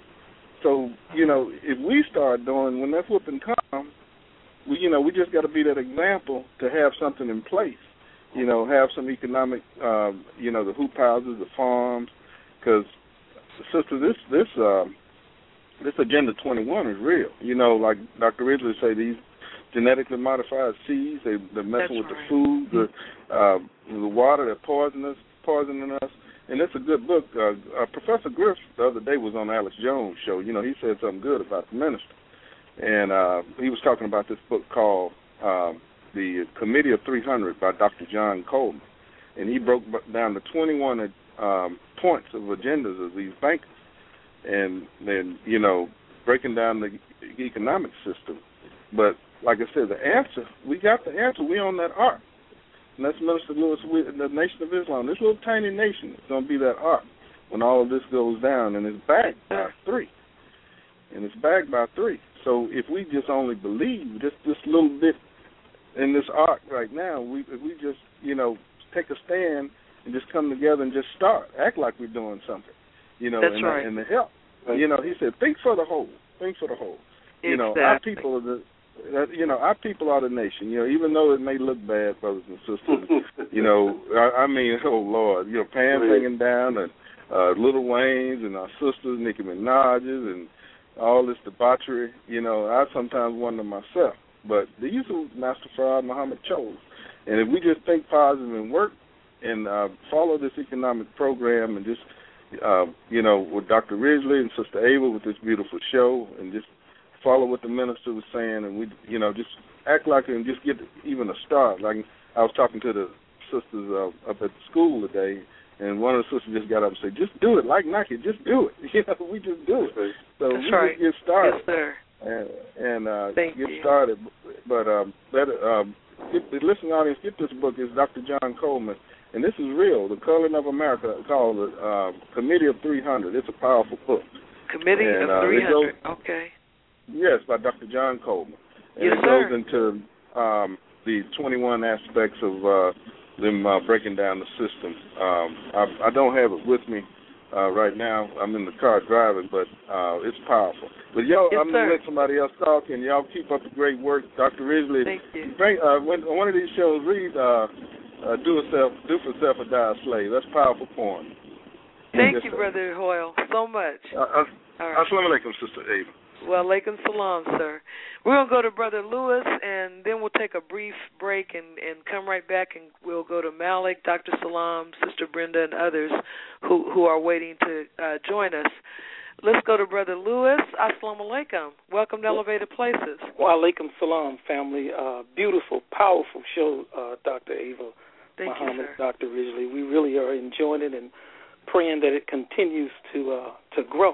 So you know, if we start doing when that whipping comes, we you know we just got to be that example to have something in place. You know, have some economic, um, you know, the hoop houses, the farms, because, sister, this this um, this Agenda twenty-one is real. You know, like Doctor Ridgely say, these genetically modified seeds, they, they're messing That's with right. the food, the uh, the water, they're poisoning us, poisoning us. And it's a good book. Uh, uh, Professor Griff the other day was on Alex Jones' show. You know, he said something good about the minister. And uh, he was talking about this book called... Um, The Committee of three hundred by Doctor John Coleman, and he broke down the twenty-one um, points of agendas of these bankers, and then you know breaking down the economic system. But like I said, the answer we got the answer. We on that ark, and that's Minister Lewis, we, the Nation of Islam. This little tiny nation is going to be that ark when all of this goes down, and it's backed by three. and it's backed by three. So if we just only believe just this little bit in this arc right now, we if we just, you know, take a stand and just come together and just start, act like we're doing something, you know, That's and, right. and the help. You know, he said, think for the whole, think for the whole. You know, exactly. our people are the, you know, our people are the nation. You know, even though it may look bad, brothers and sisters. you know, I, I mean, oh Lord, you know, Pam hanging down and uh, Little Wayne's and our sisters, Nicki Minaj's, and all this debauchery. You know, I sometimes wonder myself. But these are Master Farad Muhammad chose, and if we just think positive and work and uh, follow this economic program and just, uh, you know, with Doctor Ridgely and Sister Ava with this beautiful show, and just follow what the minister was saying, and we, you know, just act like it and just get even a start. Like I was talking to the sisters uh, up at the school today, and one of the sisters just got up and said, "Just do it, like Nike, just do it." You know, we just do it. So That's we right. just get started. Yes, sir. And, and uh, Thank get you. started. But um, let um, get, the listening audience get this book. Is Doctor John Coleman, and this is real. The Coloring of America, called the uh, Committee of three hundred. It's a powerful book. Committee and, of uh, three hundred. Goes, okay. Yes, by Doctor John Coleman. And yes, it sir. goes into um, the twenty-one aspects of uh, them uh, breaking down the system. Um, I, I don't have it with me uh, right now. I'm in the car driving, but uh, it's powerful. But y'all, yes, I'm going sir. to let somebody else talk, and y'all keep up the great work. Doctor Ridgely, thank you. Bring, uh, when, on one of these shows, read uh, uh, Do, a self, Do for Self or Die a Slave. That's a powerful poem. Thank yes, you, sir. Brother Hoyle, so much. Uh, uh, All right. Assalamu alaikum, Sister Ava. Well, alaikum salam, sir. We're going to go to Brother Lewis, and then we'll take a brief break and, and come right back, and we'll go to Malik, Doctor Salam, Sister Brenda, and others who, who are waiting to uh, join us. Let's go to Brother Lewis. Assalamu alaikum. Welcome to Elevated Places. Wa alaikum salam, family. Uh, beautiful, powerful show, uh, Doctor Ava Thank Muhammad, you, sir. Doctor Ridgely. We really are enjoying it and praying that it continues to uh, to grow.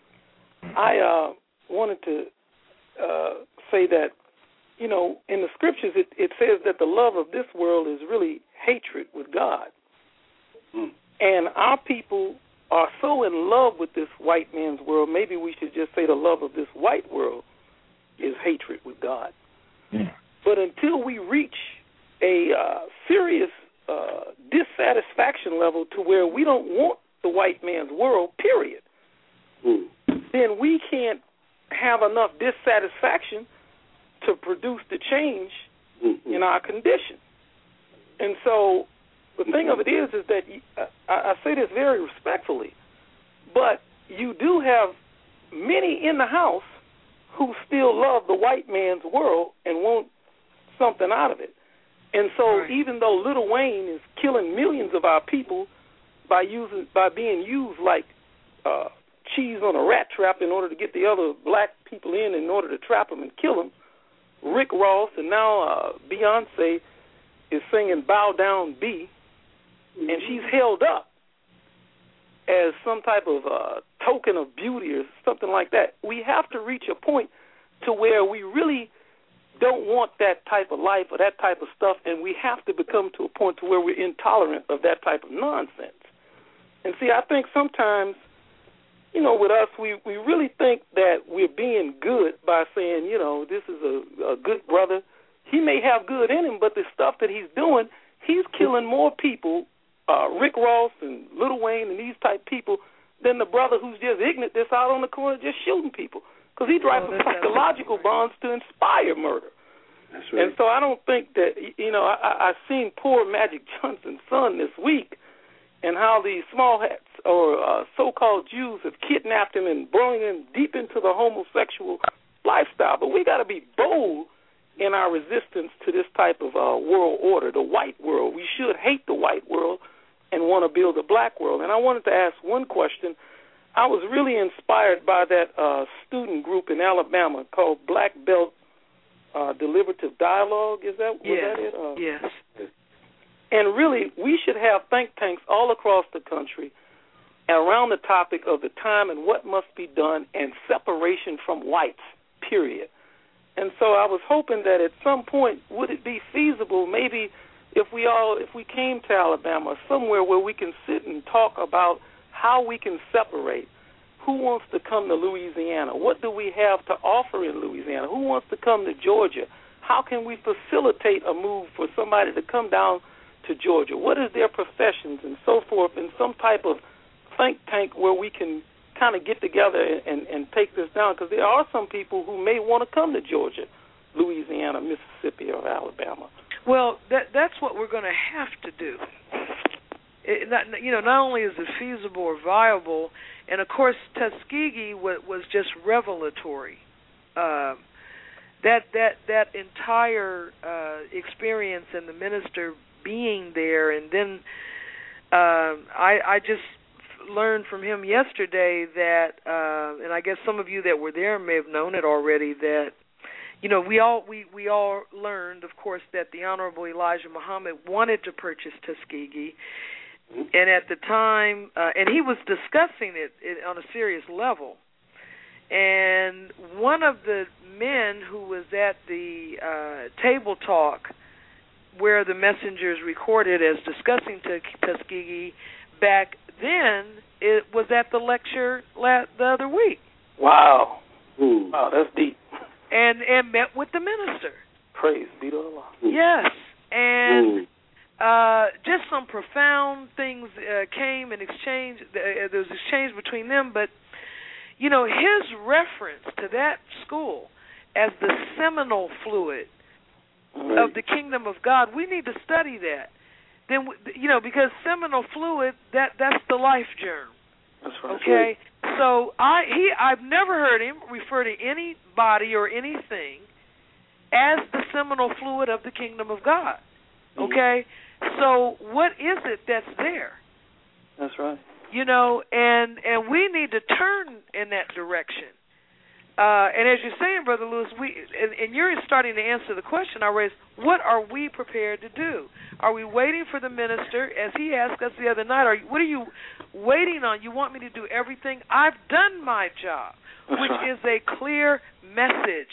I uh, wanted to uh, say that, you know, in the scriptures it, it says that the love of this world is really hatred with God. Mm. And our people are so in love with this white man's world, maybe we should just say the love of this white world is hatred with God. Mm. But until we reach a uh, serious uh, dissatisfaction level to where we don't want the white man's world, period, mm. then we can't have enough dissatisfaction to produce the change mm-hmm. in our condition. And so the mm-hmm. thing of it is, is that uh, I, I say this very respectfully, but you do have many in the house who still love the white man's world and want something out of it. And so right. even though Lil Wayne is killing millions of our people by using by being used like uh, cheese on a rat trap in order to get the other black people in in order to trap them and kill them, Rick Ross and now uh, Beyonce is singing Bow Down B, mm-hmm. and she's held up as some type of uh, token of beauty or something like that. We have to reach a point to where we really don't want that type of life or that type of stuff, and we have to become to a point to where we're intolerant of that type of nonsense. And see, I think sometimes, you know, with us, we, we really think that we're being good by saying, you know, this is a, a good brother. He may have good in him, but the stuff that he's doing, he's killing more people, uh, Rick Ross and Lil Wayne and these type people, than the brother who's just ignorant that's out on the corner just shooting people. Because he's driving oh, psychological right. bonds to inspire murder. That's right. And so I don't think that, you know, I, I seen poor Magic Johnson's son this week and how these small hats or uh, so-called Jews have kidnapped him and brought him deep into the homosexual lifestyle. But we got to be bold in our resistance to this type of uh, world order, the white world. We should hate the white world and want to build a black world. And I wanted to ask one question. I was really inspired by that uh, student group in Alabama called Black Belt uh, Deliberative Dialogue. Is that, was yes. that it? Uh, yes. And really, we should have think tanks all across the country around the topic of the time and what must be done and separation from whites, period. And so I was hoping that at some point, would it be feasible, maybe if we all, if we came to Alabama, somewhere where we can sit and talk about how we can separate who wants to come to Louisiana? What do we have to offer in Louisiana? Who wants to come to Georgia? How can we facilitate a move for somebody to come down to Georgia? What is their professions and so forth, and some type of think tank where we can kind of get together and, and take this down, because there are some people who may want to come to Georgia, Louisiana, Mississippi, or Alabama. Well, that that's what we're going to have to do. It, not, you know, not only is it feasible or viable, and of course Tuskegee was, was just revelatory. Uh, that that that entire uh, experience and the minister being there, and then uh, I, I just learned from him yesterday that, uh, and I guess some of you that were there may have known it already, that you know we all we, we all learned, of course, that the Honorable Elijah Muhammad wanted to purchase Tuskegee. And at the time, uh, and he was discussing it, it on a serious level. And one of the men who was at the uh, table talk where the messengers recorded as discussing Tuskegee back then, it was at the lecture la- the other week. Wow. Ooh. Wow, that's deep. And and met with the minister. Praise be to Allah. Yes. And... Ooh. Uh, just some profound things uh, came and exchanged. Uh, there was exchange between them, but you know his reference to that school as the seminal fluid right. of the kingdom of God. We need to study that. Then you know because seminal fluid that that's the life germ. That's right. Okay, so I he I've never heard him refer to anybody or anything as the seminal fluid of the kingdom of God. Okay. Mm-hmm. So what is it that's there? That's right. You know, and and we need to turn in that direction. Uh, and as you're saying, Brother Lewis, we and, and you're starting to answer the question I raised. What are we prepared to do? Are we waiting for the minister, as he asked us the other night? Are you, what are you waiting on? You want me to do everything? I've done my job, that's which right. is a clear message.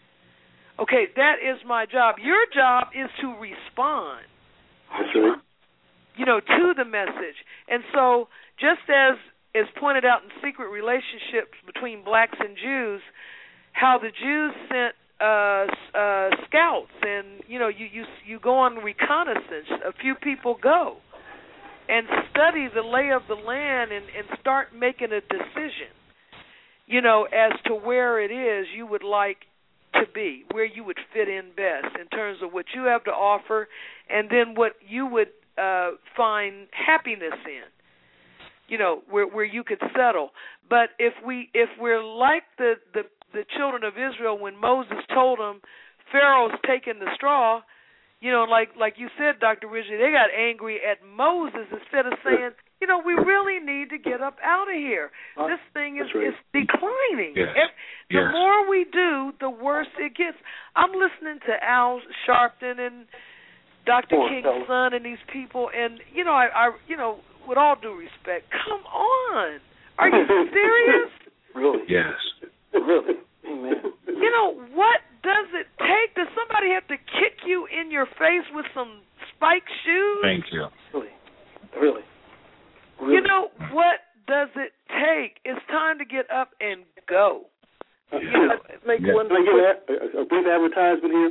Okay, that is my job. Your job is to respond. That's right. You know, to the message. And so, just as is pointed out in Secret Relationships between blacks and Jews, how the Jews sent uh, uh, scouts, and you know, you, you you go on reconnaissance. A few people go and study the lay of the land and, and start making a decision. You know, as to where it is you would like to be, where you would fit in best in terms of what you have to offer, and then what you would uh, find happiness in, you know, where where you could settle. But if we if we're like the, the, the children of Israel when Moses told them Pharaoh's taking the straw, you know, like like you said, Doctor Ridgely, they got angry at Moses instead of saying, you know, we really need to get up out of here. This thing is, right. is declining. Yes. If, the yes. more we do, the worse it gets. I'm listening to Al Sharpton and Doctor Poor King's fellow. son and these people, and you know, I, I, you know, with all due respect, come on, are you serious? Really? Yes. Really? Amen. You know, what does it take? Does somebody have to kick you in your face with some spike shoes? Thank you. Really? Really? You know, what does it take? It's time to get up and go. Uh, You know, Make Yeah. one Can I quick. give a, a brief advertisement here?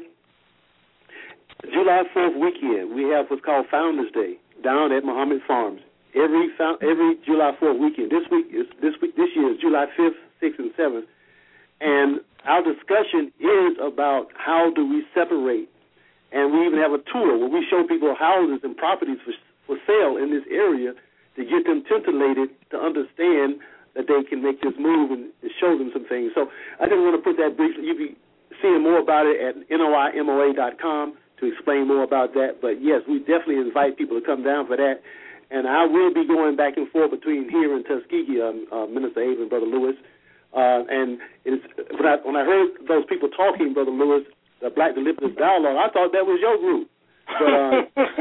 July fourth weekend, we have what's called Founders Day down at Muhammad Farms. Every every July fourth weekend. This week is this week. This year is July fifth, sixth, and seventh. And our discussion is about how do we separate. And we even have a tour where we show people houses and properties for for sale in this area to get them titillated to understand that they can make this move and show them some things. So I just want to put that briefly. You'll be seeing more about it at N O I M O A dot com to explain more about that. But, yes, we definitely invite people to come down for that. And I will be going back and forth between here and Tuskegee, um, uh, Minister Ava and Brother Lewis. Uh, and it's, when, I, when I heard those people talking, Brother Lewis, the Black Deliverance Dialogue, I thought that was your group. But, uh,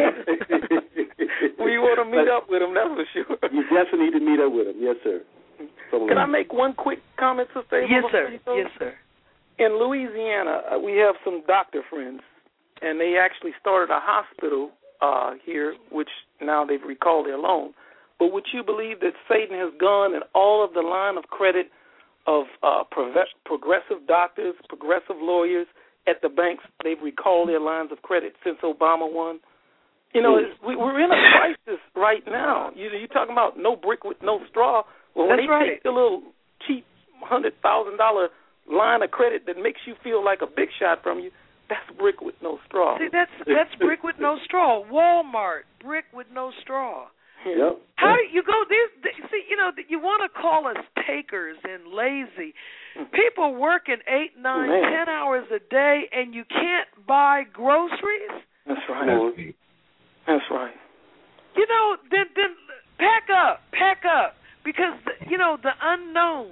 we want to meet up with them, that's for sure. You definitely need to meet up with them, yes, sir. So, Can I make one quick comment, Sister? yes, sir. Yes, sir. In Louisiana, uh, we have some doctor friends, and they actually started a hospital uh, here, which now they've recalled their loan. but would you believe that Satan has gone in all of the line of credit of uh, progressive doctors, progressive lawyers at the banks? They've recalled their lines of credit since Obama won. You know, it's, we, we're in a crisis right now. You, you're talking about no brick with no straw. Well, when That's they right. take the little cheap one hundred thousand dollars line of credit that makes you feel like a big shot from you, that's brick with no straw. See, that's that's brick with no straw. Walmart, brick with no straw. Yep. How do you go? There, see, you know, you want to call us takers and lazy. People working eight, nine, Man. ten hours a day, and you can't buy groceries. That's right. That's right. You know, then then pack up, pack up, because you know the unknown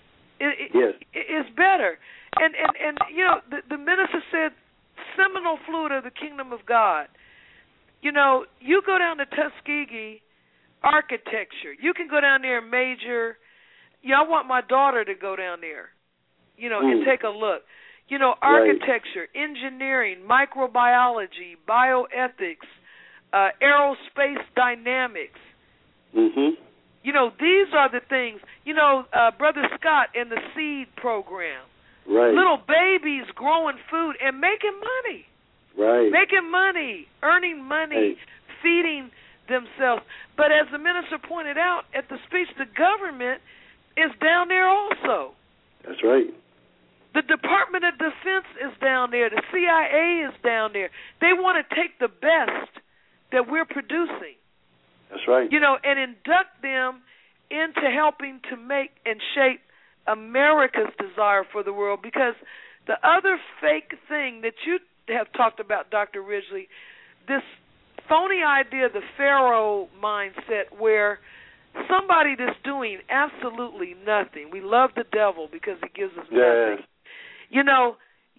is, Yes. is better. And and and you know, the, the minister said, seminal fluid of the kingdom of God. You know, you go down to Tuskegee architecture. You can go down there and major. You know, I want my daughter to go down there, you know, mm. and take a look. You know, architecture, right. engineering, microbiology, bioethics, uh, aerospace dynamics. Mm-hmm. You know, these are the things. You know, uh, Brother Scott and the SEED program. Right. Little babies growing food and making money. Right. Making money, earning money, hey. feeding themselves. But as the minister pointed out at the speech, the government is down there also. That's right. The Department of Defense is down there. The C I A is down there. They want to take the best that we're producing. That's right. You know, and induct them into helping to make and shape America's desire for the world. Because the other fake thing that you have talked about, Doctor Ridgely, this phony idea, the Pharaoh mindset, where somebody that's doing absolutely nothing. We love the devil because he gives us yes. nothing. You know,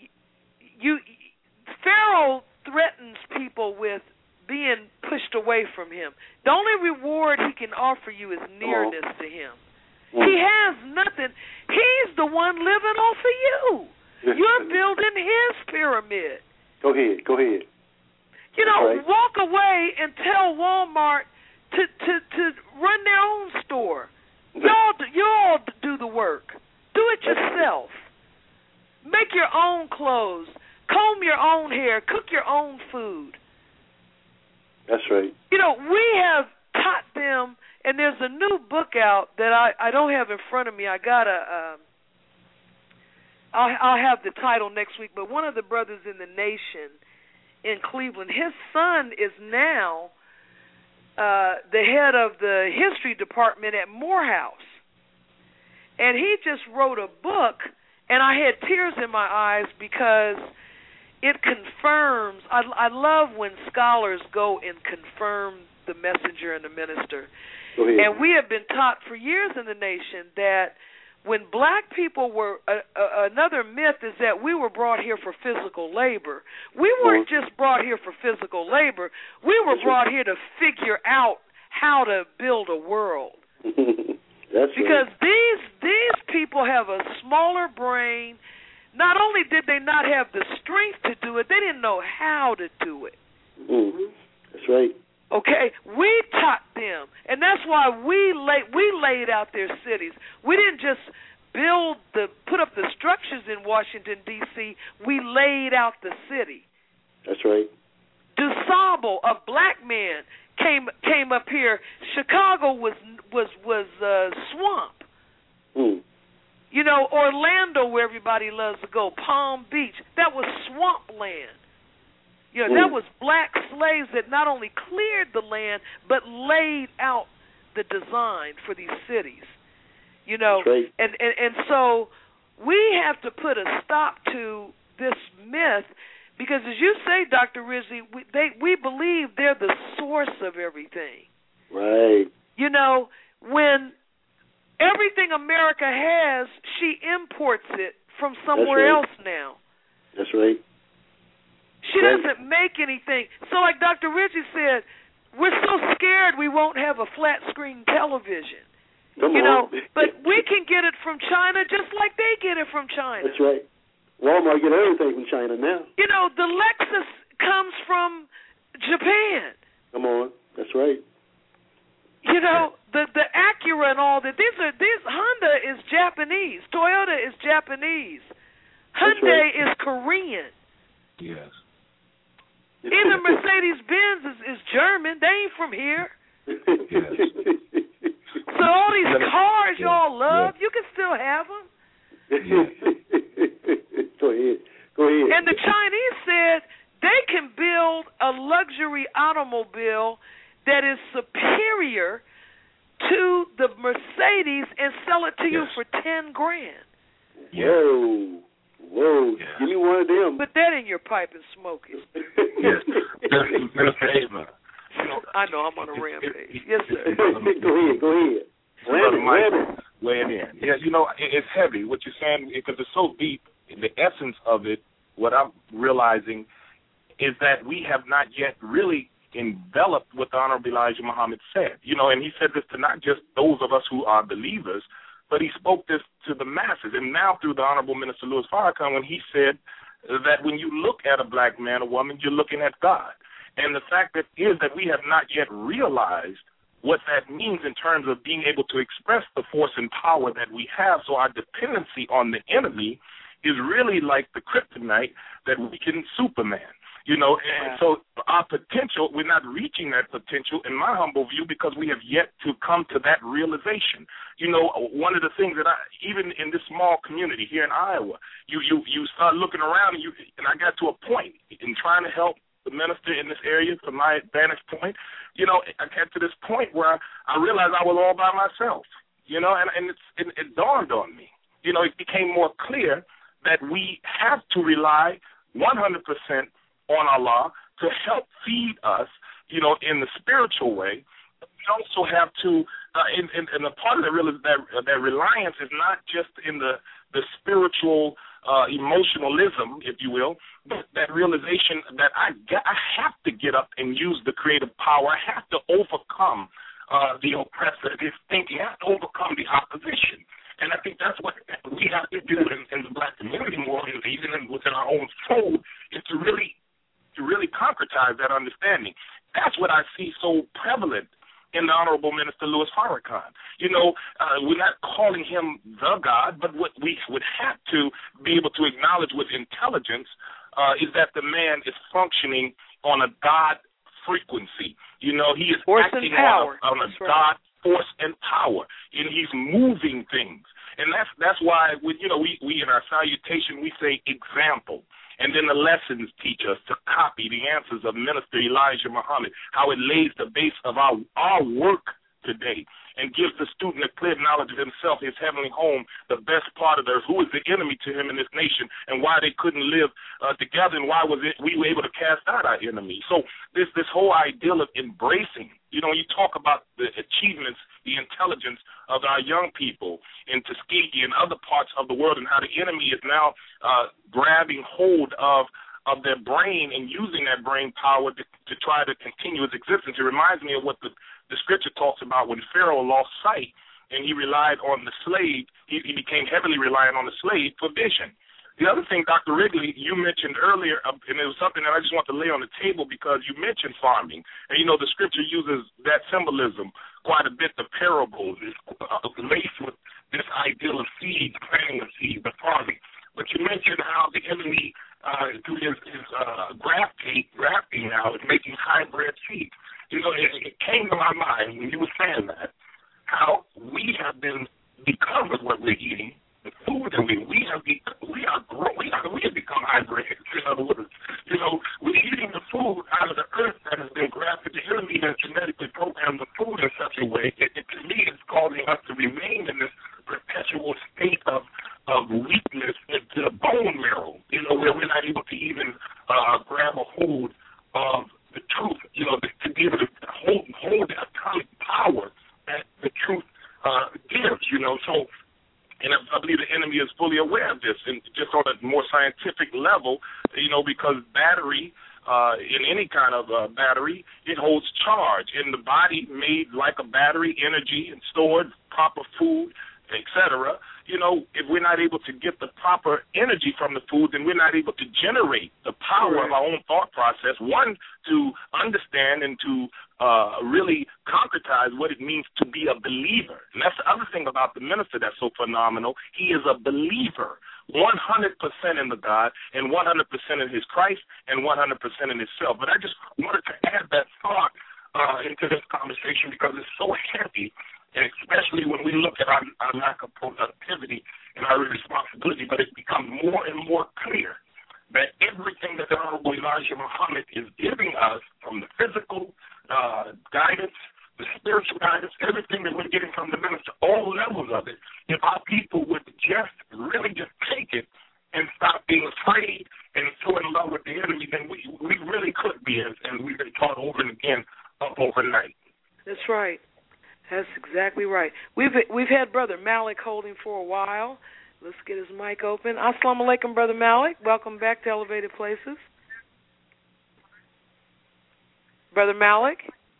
you Pharaoh threatens people with being pushed away from him. The only reward he can offer you is nearness oh. to him. Mm. He has nothing. He's the one living off of you. You're building his pyramid. Go ahead. Go ahead. You know, right. walk away and tell Walmart to, to, to run their own store. Y'all, y'all do the work. Do it yourself. Make your own clothes. Comb your own hair. Cook your own food. That's right. You know, we have taught them, and there's a new book out that I, I don't have in front of me. I got a, um, I'll, I'll have the title next week, but one of the brothers in the nation in Cleveland, his son is now uh, the head of the history department at Morehouse. And he just wrote a book, and I had tears in my eyes because it confirms. I, I love when scholars go and confirm the messenger and the minister. And we have been taught for years in the nation that when black people were, uh, uh, another myth is that we were brought here for physical labor. We weren't just brought here for physical labor. We were brought here to figure out how to build a world. That's because right. these these people have a smaller brain. Not only did they not have the strength to do it, they didn't know how to do it. Mm-hmm. That's right. Okay, we taught them, and that's why we laid we laid out their cities. We didn't just build the put up the structures in Washington D C. We laid out the city. That's right. DuSable, a black man, came came up here. Chicago was was was uh, swamp. Mm. You know, Orlando, where everybody loves to go, Palm Beach, that was swampland. You know, mm. that was black slaves that not only cleared the land, but laid out the design for these cities. You know, right. and, and, and so we have to put a stop to this myth because, as you say, Doctor Rizzi, we, they, we believe they're the source of everything. Right. You know, when everything America has, she imports it from somewhere right. else now. That's right. She right. doesn't make anything. So like Doctor Ritchie said, we're so scared we won't have a flat screen television. Come you on. know, but we can get it from China just like they get it from China. That's right. Walmart get everything from China now. You know, the Lexus comes from Japan. Come on. That's right. You know, Even Mercedes-Benz is, is German. They ain't from here. Yes. So all these cars y'all love, you can still have them. Go ahead. Go ahead. And the Chinese said they can build a luxury automobile that is superior to the Mercedes and sell it to you yes. for ten grand. Whoa. Whoa. Yeah. Give me one of them. Put that in your pipe and smoke it. Yes. Minister Ava. You know, I know I'm on a rampage. Yes, sir. Go ahead. Go ahead. Brother Mike, weighing in. Yeah, you know, it's heavy what you're saying because it's so deep. The essence of it, what I'm realizing, is that we have not yet really enveloped what the Honorable Elijah Muhammad said. You know, and he said this to not just those of us who are believers, but he spoke this to the masses. And now through the Honorable Minister Louis Farrakhan, when he said that when you look at a black man or woman, you're looking at God. And the fact that is that we have not yet realized what that means in terms of being able to express the force and power that we have. So our dependency on the enemy is really like the kryptonite that we can Superman. You know, and yeah. so our potential, we're not reaching that potential, in my humble view, because we have yet to come to that realization. You know, one of the things that I, even in this small community here in Iowa, you you, you start looking around, and, you, and I got to a point in trying to help the minister in this area from my vantage point. You know, I got to this point where I realized I was all by myself, you know, and, and it's, it, it dawned on me. You know, it became more clear that we have to rely one hundred percent on Allah to help feed us, you know, in the spiritual way. We also have to, uh, and, and, and a part of that, really, that, uh, that reliance is not just in the, the spiritual uh, emotionalism, if you will, but that realization that I, got, I have to get up and use the creative power. I have to overcome uh, the oppressor, his thinking. I have to overcome the opposition. And I think that's what we have to do in, in the black community more, and even within our own soul, is to really to really concretize that understanding. That's what I see so prevalent in the Honorable Minister Louis Farrakhan. You know, uh, we're not calling him the God, but what we would have to be able to acknowledge with intelligence uh, is that the man is functioning on a God frequency. You know, he is force acting and power. on a, on a right. God force and power, and he's moving things. And that's that's why, we, you know, we, we in our salutation, we say example. And then the lessons teach us to copy the answers of Minister Elijah Muhammad, how it lays the base of our, our work today and gives the student a clear knowledge of himself, his heavenly home, the best part of earth, who is the enemy to him in this nation, and why they couldn't live uh, together, and why was it we were able to cast out our enemy. So this this whole ideal of embracing, you know, you talk about the achievements, the intelligence of our young people in Tuskegee and other parts of the world, and how the enemy is now uh, grabbing hold of of their brain and using that brain power to, to try to continue its existence. It reminds me of what the, the scripture talks about when Pharaoh lost sight and he relied on the slave. He, he became heavily reliant on the slave for vision. The other thing, Doctor Wrigley, you mentioned earlier, uh, and it was something that I just want to lay on the table because you mentioned farming. And, you know, the scripture uses that symbolism quite a bit. The parables is uh, laced with this ideal of seed, planting of seed, the farming. But you mentioned how the enemy, uh, through his, his uh, grafting, grafting now, is making hybrid seeds. You know, it, it came to my mind when you were saying that, how we have been, because of what we're eating, the food that we we have be, we are we are we have become hybrid. In other words, you know, we're eating the food out of the earth that has been grafted. The enemy has genetically programmed the food in such a way that it, to me is causing us to remain in this perpetual state of of weakness into the bone marrow. You know, where we're not able to even uh, grab a hold of the truth. You know, to, to be able to hold hold the atomic power that the truth uh, gives. You know, so. And I believe the enemy is fully aware of this, and just on a more scientific level, you know, because battery, uh, in any kind of uh, battery, it holds charge. In the body, made like a battery, energy and stored, proper food, et cetera. You know, if we're not able to get the proper energy from the food, then we're not able to generate the power right. of our own thought process, one, to understand and to uh, really concretize what it means to be a believer. And that's the other thing about the minister that's so phenomenal. He is a believer, one hundred percent in the God and one hundred percent in his Christ and one hundred percent in himself. But I just wanted to add that thought uh, into this conversation because it's so heavy, and especially when we look at our, our lack of productivity and our responsibility, but it's become more and more clear that everything that the Honorable Elijah Muhammad is giving us, from the physical uh, guidance, the spiritual guidance, everything that we're getting from the minister, all levels of it, if our people would just really just take it and stop being afraid and so in love with the enemy, then we, we really could be, as, and we've been taught over and again, up overnight. That's right. That's exactly right. We've we've had Brother Malik holding for a while. Let's get his mic open. Assalamu alaikum, Brother Malik. Welcome back to Elevated Places. Brother Malik.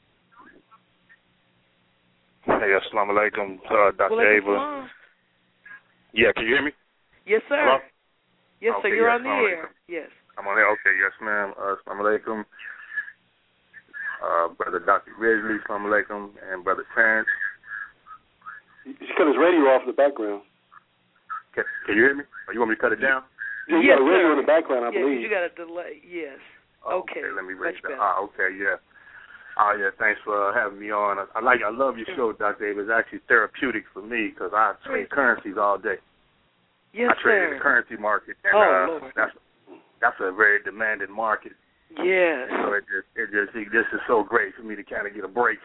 Hey, assalamu alaikum, uh, Doctor Ava. Yeah, can you hear me? Yes, sir. Hello? Yes, okay, sir. You're yes, on the air. Yes. I'm on there. Okay, yes, ma'am. Uh, assalamu alaikum. Uh, Brother Doctor Ridley, assalamu alaikum, and Brother Terrence. You should cut his radio off in the background. Can, can you hear me? Or you want me to cut it down? Yeah, you yes, got a radio sir. in the background, I yeah, believe. you got a delay. Yes. Oh, okay. okay. Let me raise that. better. Ah, okay, yeah. Oh, yeah, thanks for having me on. I, I like, I love your show, Doctor Ava. It's actually therapeutic for me because I trade currencies all day. Yes, I trade sir. in the currency market, and oh, uh, Lord. that's that's a very demanding market. Yes. So it just, it just, it just is so great for me to kind of get a break.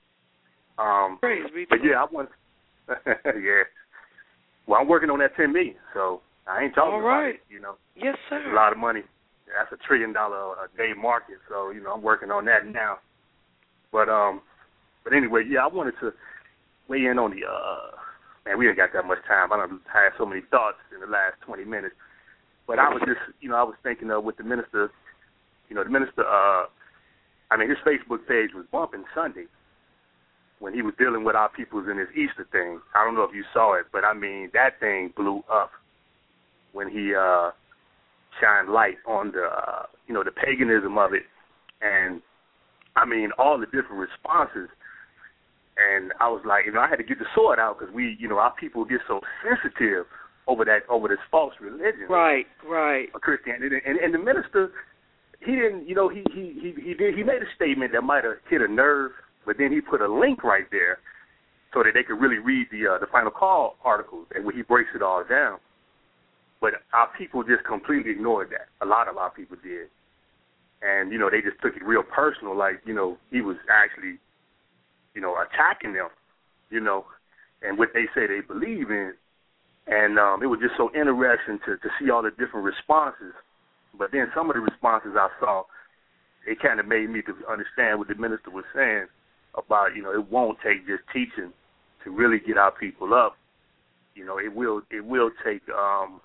Um, Praise be to but yeah, I want, yeah. Well, I'm working on that ten million, so I ain't talking All right. about it. You know, yes, sir. it's a lot of money. That's a trillion dollar a day market, so you know I'm working on that now. But um, but anyway, yeah, I wanted to weigh in on the uh, man. We ain't got that much time. I done had so many thoughts in the last twenty minutes. But I was just, you know, I was thinking of with the minister, you know, the minister. Uh, I mean, his Facebook page was bumping Sunday when he was dealing with our peoples in his Easter thing. I don't know if you saw it, but I mean that thing blew up when he uh, shined light on the, uh, you know, the paganism of it, and I mean all the different responses. And I was like, you know, I had to get the sword out because we, you know, our people get so sensitive over that, over this false religion, right, right, of Christianity. And, and the minister, he didn't, you know, he he he he did he made a statement that might have hit a nerve, but then he put a link right there so that they could really read the uh, the Final Call articles and where he breaks it all down. But our people just completely ignored that. A lot of our people did, and you know, they just took it real personal, like you know, he was actually, you know, attacking them, you know, and what they say they believe in. And um, it was just so interesting to, to see all the different responses. But then some of the responses I saw, it kind of made me to understand what the minister was saying about, you know, it won't take just teaching to really get our people up. You know, it will it will take um,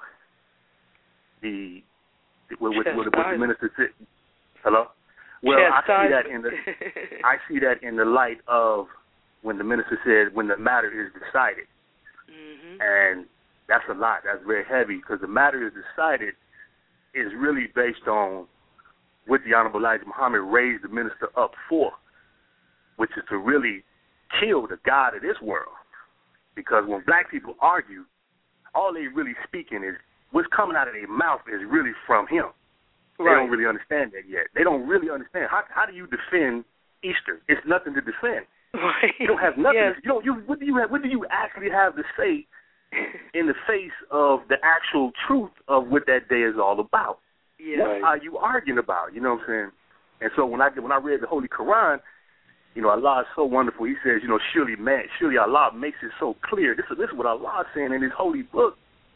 the what, what, what, what the minister said. Hello? Well, I see that in the I see that in the light of when the minister said when the matter is decided, mm-hmm. and that's a lot. That's very heavy because the matter is decided is really based on what the Honorable Elijah Muhammad raised the minister up for, which is to really kill the God of this world. Because when black people argue, all they really speaking is what's coming out of their mouth is really from him. They right. don't really understand that yet. They don't really understand. How how do you defend Easter? It's nothing to defend. Right. You don't have nothing. Yes. You don't. You what do you have? What do you actually have to say in the face of the actual truth of what that day is all about? Yeah. What are you arguing about? You know what I'm saying? And so when I when I read the Holy Quran, you know, Allah is so wonderful. He says, you know, surely man, surely Allah makes it so clear. This is this is what Allah is saying in His holy book.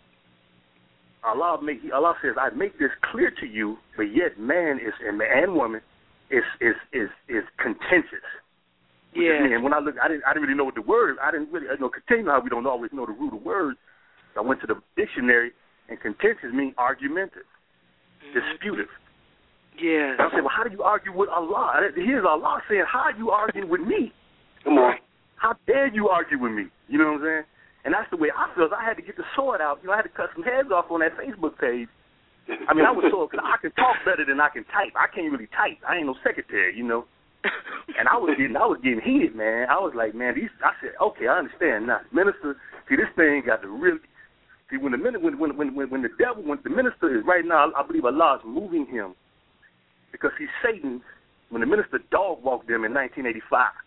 Allah make Allah says, I make this clear to you, but yet man is and man and woman is is is is contentious. Yeah. And when I look, I didn't I didn't really know what the word. I didn't really you know continue how we don't always know the root of words. I went to the dictionary, and contentious means argumentative, mm-hmm. disputive. Yes. And I said, well, how do you argue with Allah? Here's Allah saying, how are you arguing with me? Come on. How dare you argue with me? You know what I'm saying? And that's the way I feel. I had to get the sword out. You know, I had to cut some heads off on that Facebook page. I mean, I was told, because I can talk better than I can type. I can't really type. I ain't no secretary, you know. And I was getting, I was getting heated, man. I was like, man, these. I said, okay, I understand now. Minister, see, this thing got to really. See, when the when when when when, when the devil, when the minister is right now, I believe Allah is moving him because he's Satan. When the minister dog walked them in nineteen eighty-five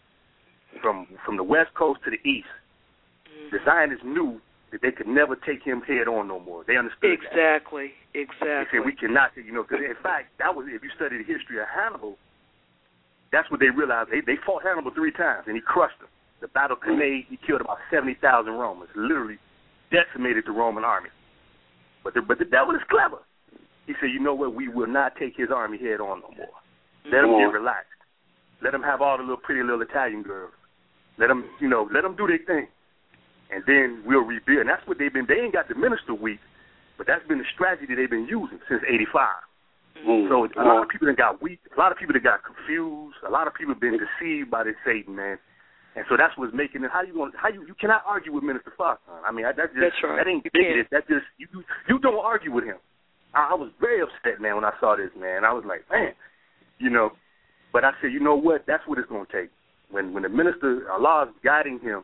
from from the west coast to the east, mm-hmm. the Zionists knew that they could never take him head on no more. They understood exactly, that. exactly. They said we cannot, you know, because in fact that was if you study the history of Hannibal. That's what they realized. They they fought Hannibal three times, and he crushed them. The Battle of Cannae, he killed about seventy thousand Romans, literally decimated the Roman army. But the, but the devil is clever. He said, you know what, we will not take his army head on no more. Let them get relaxed. Let them have all the little pretty little Italian girls. Let them, you know, let them do their thing. And then we'll rebuild. And that's what they've been, they ain't got the minister weak, but that's been the strategy they've been using since eighty-five. Mm-hmm. So a lot of people that got weak, a lot of people that got confused, a lot of people have been deceived by this Satan, man. And so that's what's making it. How you going? How you? You cannot argue with Minister Farrakhan. I mean, that just that's right. that ain't bigoted. That just you. You don't argue with him. I, I was very upset, man, when I saw this, man. I was like, man, you know. But I said, you know what? That's what it's going to take. When when the minister, Allah is guiding him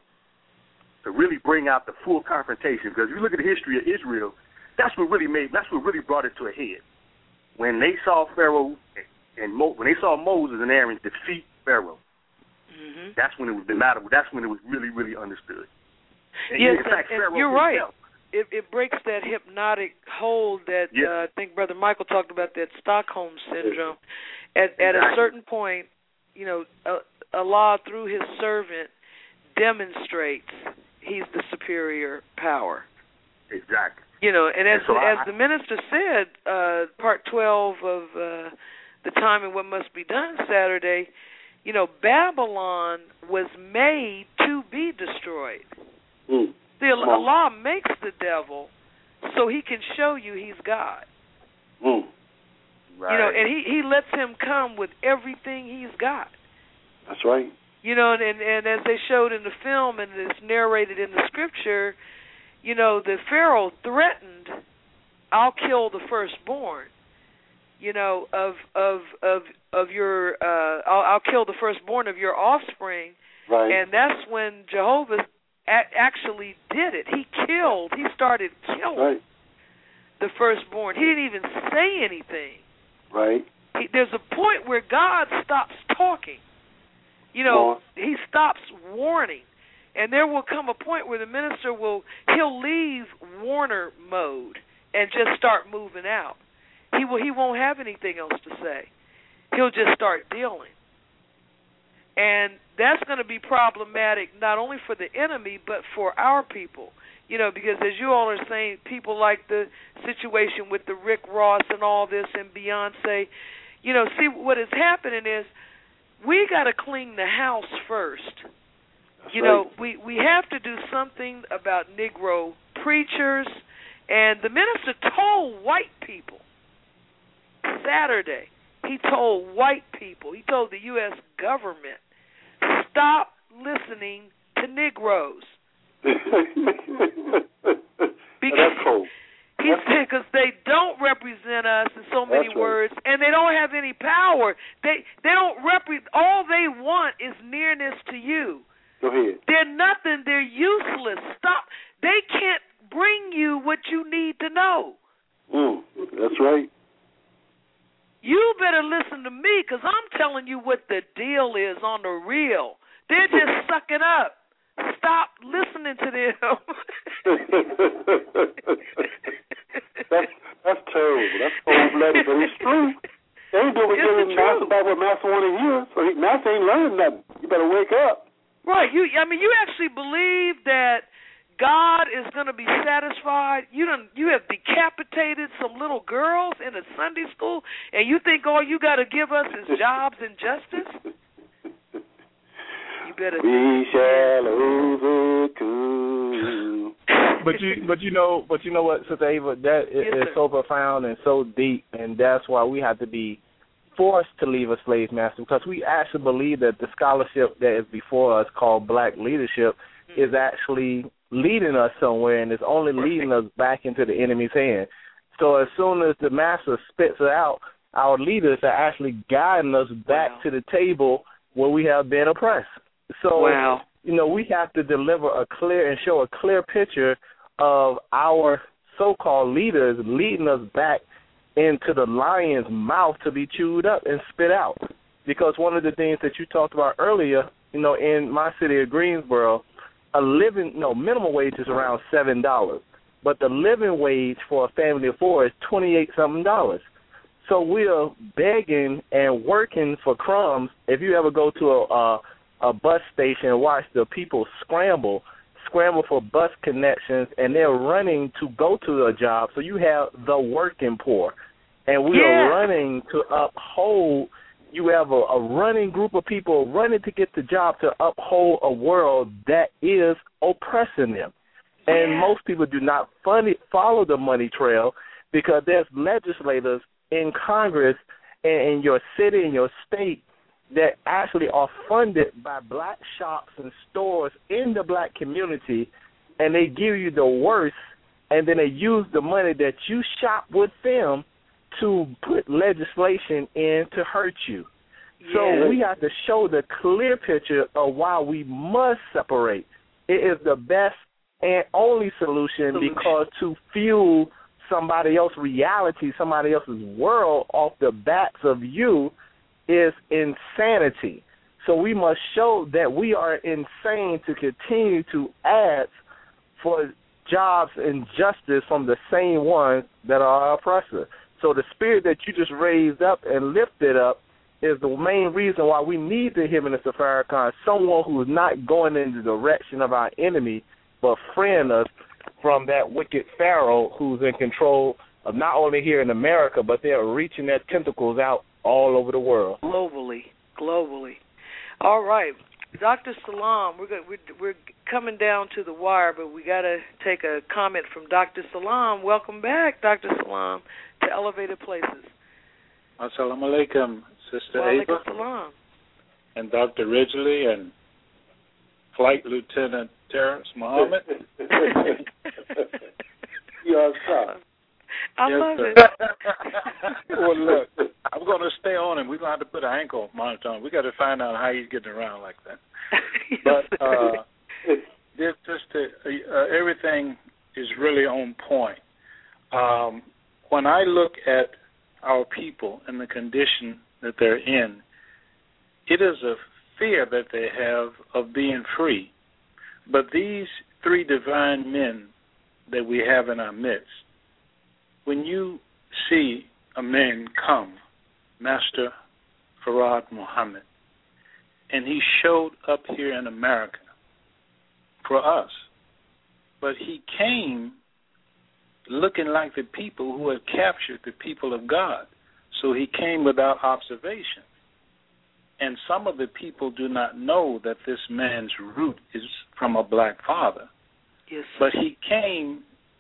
to really bring out the full confrontation. Because if you look at the history of Israel, that's what really made. That's what really brought it to a head. When they saw Pharaoh and Mo, when they saw Moses and Aaron defeat Pharaoh, mm-hmm. that's when it was the matter. That's when it was really, really understood. And yes, in fact, and, and Pharaoh you're right. himself, It, it breaks that hypnotic hold that yes. uh, I think Brother Michael talked about, that Stockholm syndrome. At, at a certain point, you know, uh, Allah through His servant demonstrates He's the superior power. Exactly. You know, and as and so as I, the minister said, uh, part twelve of uh, the time and what must be done Saturday, you know, Babylon was made to be destroyed. Mm. See, Allah makes the devil so He can show you He's God. Mm. Right. You know, and He He lets him come with everything He's got. That's right. You know, and, and and as they showed in the film and it's narrated in the scripture, you know, the Pharaoh threatened, "I'll kill the firstborn." You know, of of of of your, uh, I'll, I'll kill the firstborn of your offspring. Right. And that's when Jehovah a- actually did it. He killed. He started killing right. the firstborn. He didn't even say anything. Right. He, there's a point where God stops talking. You know, He stops warning. And there will come a point where the minister will, he'll leave warner mode and just start moving out. He will, he won't have anything else to say. He'll just start dealing. And that's going to be problematic not only for the enemy but for our people. You know, because as you all are saying, people like the situation with the Rick Ross and all this and Beyonce, you know, see what is happening is we got to clean the house first. That's you right. know, we, we have to do something about Negro preachers. And the minister told white people Saturday, he told white people, he told the U S government, stop listening to Negroes. because, That's cool. He said because they don't represent us in so many That's right. words, and they don't have any power. They they don't represent. All they want is nearness to you. Go ahead. They're nothing. They're useless. Stop. They can't bring you what you need to know. Mm, that's right. You better listen to me because I'm telling you what the deal is on the real. They're just sucking up. Stop listening to them. that's that's terrible. That's cold-blooded, but it's true. They ain't doing giving Master about what Master want to hear, so he, Master ain't learning nothing. You better wake up. Right. You. I mean, you actually believe that God is going to be satisfied. You done, you have decapitated some little girls in a Sunday school, and you think all you got to give us is jobs and justice? You better. We shall overcome. But you, but you know, but you know what, Sister Ava, that is, yes, is so profound and so deep, and that's why we have to be forced to leave a slave master, because we actually believe that the scholarship that is before us, called Black leadership, mm-hmm. is actually leading us somewhere, and it's only leading us back into the enemy's hand. So as soon as the master spits it out, our leaders are actually guiding us back wow. to the table where we have been oppressed. So, wow. you know, we have to deliver a clear and show a clear picture of our so-called leaders leading us back into the lion's mouth to be chewed up and spit out. Because one of the things that you talked about earlier, you know, in my city of Greensboro, a living, no, minimum wage is around seven dollars. But the living wage for a family of four is twenty-eight something dollars. So we are begging and working for crumbs. If you ever go to a, a, a bus station and watch the people scramble, scramble for bus connections, and they're running to go to a job. So you have the working poor. And we yeah. are running to uphold, you have a, a running group of people running to get the job to uphold a world that is oppressing them. And yeah. most people do not funny, follow the money trail because there's legislators in Congress and in your city and your state that actually are funded by black shops and stores in the black community, and they give you the worst, and then they use the money that you shop with them to put legislation in to hurt you. Yes. So we have to show the clear picture of why we must separate. It is the best and only solution, solution. because to fuel somebody else's reality, somebody else's world off the backs of you is insanity. So we must show that we are insane to continue to ask for jobs and justice from the same ones that are our oppressor. So the spirit that you just raised up and lifted up is the main reason why we need the Hymnist of Farrakhan, someone who is not going in the direction of our enemy, but freeing us from that wicked Pharaoh who's in control of not only here in America, but they're reaching their tentacles out all over the world. Globally, globally. All right, Doctor Salam, we're, we're we're coming down to the wire, but we got to take a comment from Doctor Salam. Welcome back, Doctor Salam, to Elevated Places. Assalamu alaikum, Sister Wa Ava, salam. and Doctor Ridgely, and Flight Lieutenant Terrence Muhammad. You're a I yes, love sir. it. Well, look, I'm going to stay on him. We're going to have to put an ankle monitor on. We got to find out how he's getting around like that. But uh, just, just to, uh, everything is really on point. Um, when I look at our people and the condition that they're in, it is a fear that they have of being free. But these three divine men that we have in our midst, when you see a man come, Master Farad Muhammad, and he showed up here in America for us, but he came looking like the people who had captured the people of God. So he came without observation. And some of the people do not know that this man's root is from a black father. Yes. But he came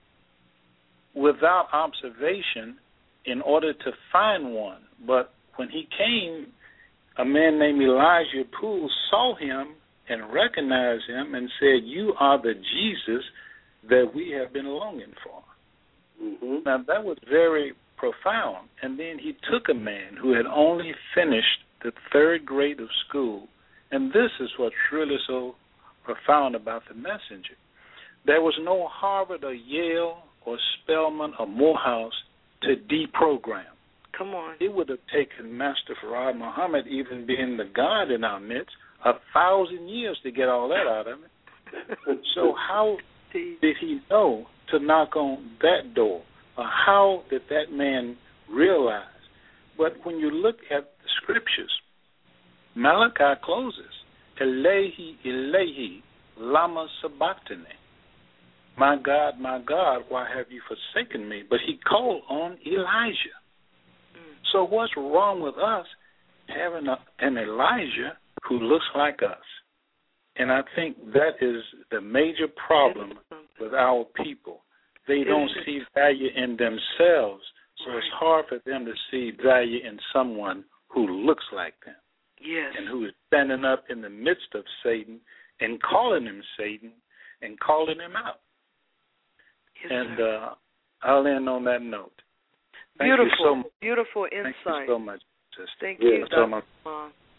without observation in order to find one. But when he came, a man named Elijah Poole saw him and recognized him and said, "You are the Jesus that we have been longing for." Mm-hmm. Now, that was very profound. And then he took a man who had only finished the third grade of school, and this is what's really so profound about the messenger. There was no Harvard or Yale or Spelman or Morehouse to deprogram. Come on. It would have taken Master Farad Muhammad, even being the God in our midst, a thousand years to get all that out of him. So how did he know to knock on that door? Or how did that man realize? But when you look at the scriptures, Malachi closes, Elehi, Elehi, lama sabachthani. My God, my God, why have you forsaken me? But he called on Elijah. Mm. So what's wrong with us having a, an Elijah who looks like us? And I think that is the major problem with our people. They don't see value in themselves, so it's hard for them to see value in someone who looks like them. Yes. And who is standing up in the midst of Satan and calling him Satan and calling him out. Yes, and uh, I'll end on that note. Thank beautiful, you so much. Beautiful insight. Thank you so much, sister. Thank you, so much. Mom.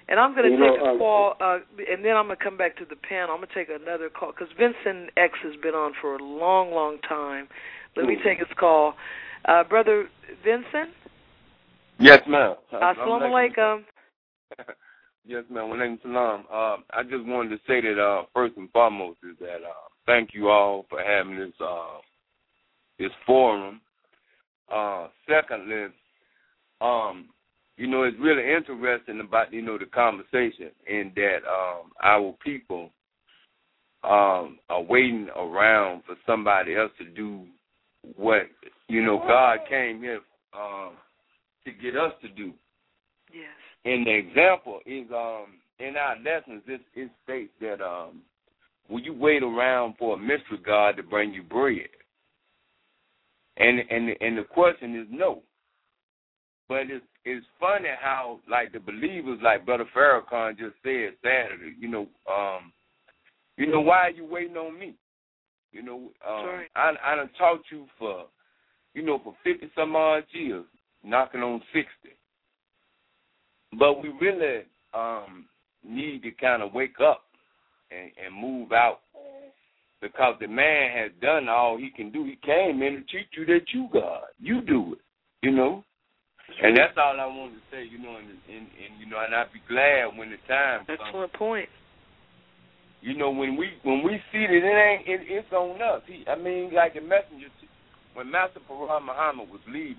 And I'm going to take know, a call, uh, and then I'm going to come back to the panel. I'm going to take another call because Vincent X has been on for a long, long time. Let me take his call. Uh, Brother Vincent? Yes, ma'am. Assalamu alaikum. Yes, ma'am. Wa alaikum salam. Uh, I just wanted to say that uh, first and foremost is that uh, thank you all for having this uh, this forum. Uh, secondly, um, you know, it's really interesting about, you know, the conversation in that um, our people um, are waiting around for somebody else to do what, you know, God came here um, to get us to do. Yes. And the example is um, in our lessons, it, it states that um, will you wait around for a mystery God to bring you bread? And and and the question is no. But it's it's funny how, like, the believers, like Brother Farrakhan just said Saturday, you know, um, you know, why are you waiting on me? You know, um, Sorry. I I done taught you for, you know, for fifty some odd years, knocking on sixty. But we really um, need to kind of wake up and, and move out, because the man has done all he can do. He came in to teach you that you God. You do it, you know. And that's all I wanted to say, you know, and, and, and you know, and I'd be glad when the time comes. Excellent point. You know, when we when we see that it ain't, it, it's on us. He, I mean, like the messenger, when Master Farad Muhammad was leaving,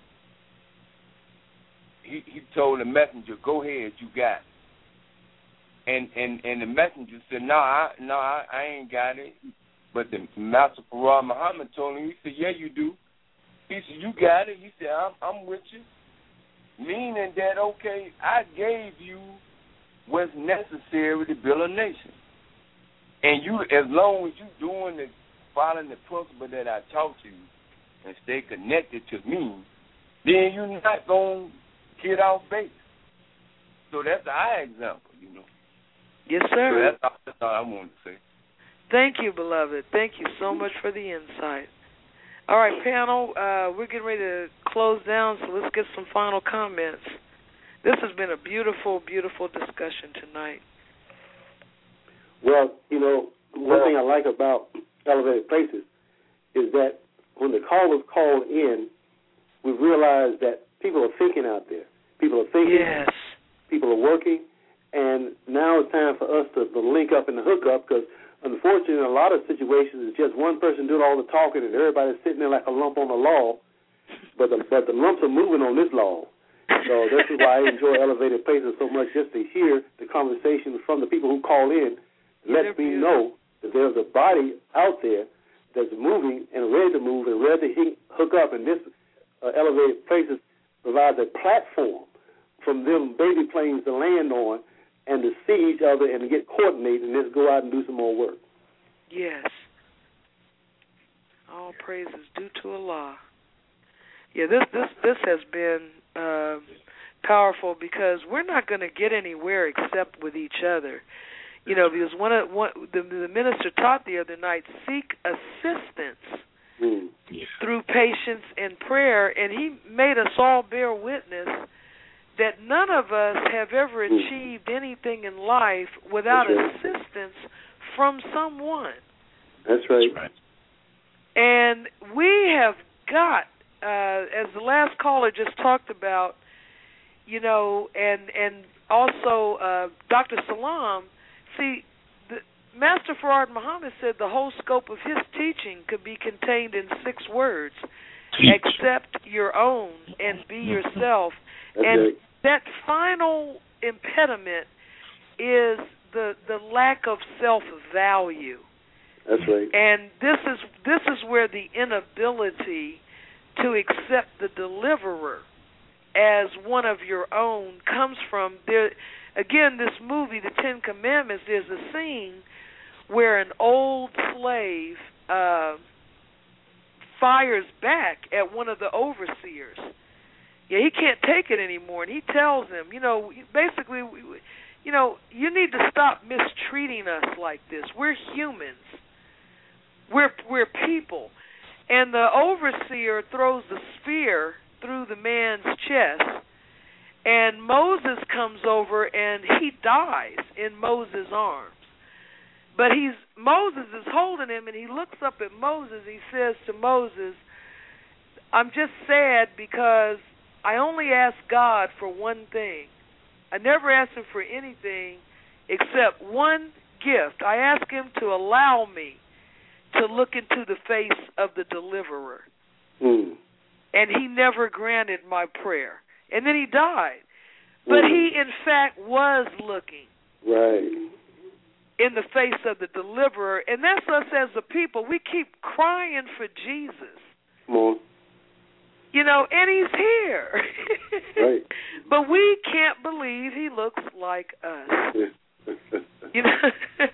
he, he told the messenger, "Go ahead, you got it." And and and the messenger said, "No, I no, I, I ain't got it." But the Master Farad Muhammad told him, he said, "Yeah, you do." He said, "You got it." He said, I'm, I'm with you. Meaning that, okay, I gave you what's necessary to build a nation. And you, as long as you doing the, following the principle that I taught you and stay connected to me, then you're not going to get off base. So that's our example, you know. Yes, sir. So that's all, that's all I wanted to say. Thank you, beloved. Thank you so much for the insight. All right, panel, uh, we're getting ready to close down, so let's get some final comments. This has been a beautiful, beautiful discussion tonight. Well, you know, one thing I like about Elevated Places is that when the call was called in, we realized that people are thinking out there. People are thinking. Yes. People are working. And now it's time for us to, to link up and to hook up, because unfortunately, in a lot of situations, it's just one person doing all the talking and everybody's sitting there like a lump on a log, but the, but the lumps are moving on this log. So this is why I enjoy Elevated Places so much, just to hear the conversation from the people who call in. Let me know that there's a body out there that's moving and ready to move and ready to hook up, and this uh, Elevated Places provides a platform from them baby planes to land on and to see each other and to get coordinated and just go out and do some more work. Yes. All praise is due to Allah. Yeah, this this this has been uh, powerful, because we're not going to get anywhere except with each other. You know, because one of one the, the minister taught the other night, seek assistance mm. yeah. through patience and prayer, and he made us all bear witness that none of us have ever achieved anything in life without right. assistance from someone. That's right. That's right. And we have got, uh, as the last caller just talked about, you know, and and also uh, Doctor Salam, see, the, Master Farad Muhammad said the whole scope of his teaching could be contained in six words: accept your own and be yourself. That's and right. that final impediment is the the lack of self-value. That's right. And this is this is where the inability to accept the deliverer as one of your own comes from. There, again, this movie, The Ten Commandments, there's a scene where an old slave uh, fires back at one of the overseers. Yeah, he can't take it anymore, and he tells him, you know, basically, you know, you need to stop mistreating us like this. We're humans. We're we're people. And the overseer throws the spear through the man's chest, And Moses comes over and he dies in Moses' arms. But he's Moses is holding him, and he looks up at Moses. He says to Moses, I'm just sad because I only asked God for one thing. I never asked him for anything except one gift. I asked him to allow me to look into the face of the deliverer. Mm. And he never granted my prayer. And then he died. But mm. he, in fact, was looking. Right. In the face of the deliverer. And that's us as a people. We keep crying for Jesus. More. You know, and he's here. Right. But we can't believe he looks like us. You know.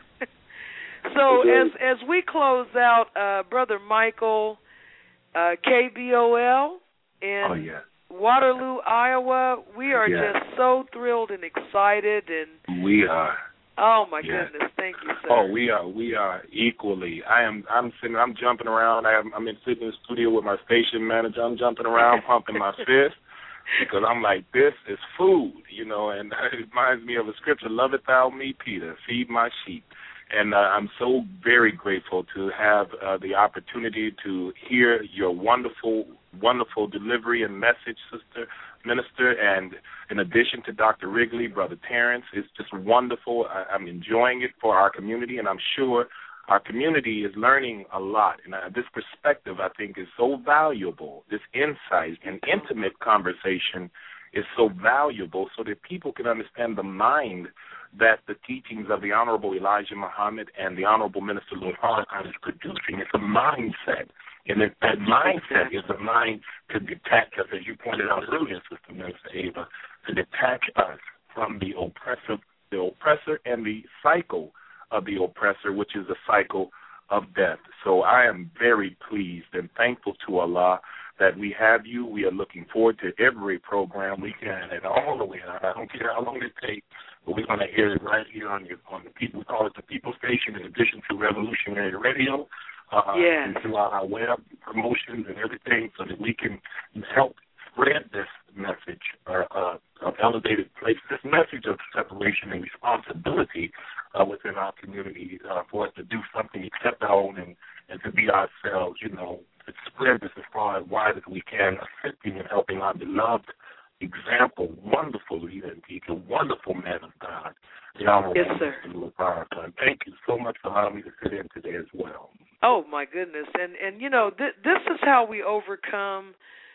So as as we close out, uh, Brother Michael, uh, K B O L in oh, yeah. Waterloo, Iowa, we are yeah. just so thrilled and excited, and we are. Oh my yeah. goodness! Thank you, sir. Oh, we are. We are equally. I am. I'm sitting. I'm jumping around. I am, I'm in sitting in the studio with my station manager. I'm jumping around, pumping my fist because I'm like, this is food, you know. And it reminds me of a scripture: "Loveth thou me, Peter? Feed my sheep." And uh, I'm so very grateful to have uh, the opportunity to hear your wonderful, wonderful delivery and message, Sister Minister. And in addition to Doctor Wrigley, Brother Terrence, it's just wonderful. I, I'm enjoying it for our community, and I'm sure our community is learning a lot. And uh, this perspective, I think, is so valuable. This insight and intimate conversation is so valuable so that people can understand the mind that the teachings of the Honorable Elijah Muhammad and the Honorable Minister Louis Farrakhan is producing. It's a mindset. And that, that mindset is a mind to detach us, as you pointed out earlier, Sister Minister Ava, to detach us from the oppressor, the oppressor and the cycle of the oppressor, which is a cycle of death. So I am very pleased and thankful to Allah that we have you. We are looking forward to every program we can, and all the way out. I don't care how long it takes, but we're going to hear it right here on your, on the people. We call it the People Station, in addition to Revolutionary Radio, uh, yes. and through our web promotions and everything, so that we can help spread this message uh, uh, of elevated place, this message of separation and responsibility uh, within our community uh, for us to do something, accept our own, and, and to be ourselves, you know, to spread this as far as wide as we can, assisting and helping our beloved example, wonderful leader and teacher, wonderful man of God, the Honorable yes, sir. Louis Farrakhan. Thank you so much for allowing me to sit in today as well. Oh, my goodness. And, and you know, th- this is how we overcome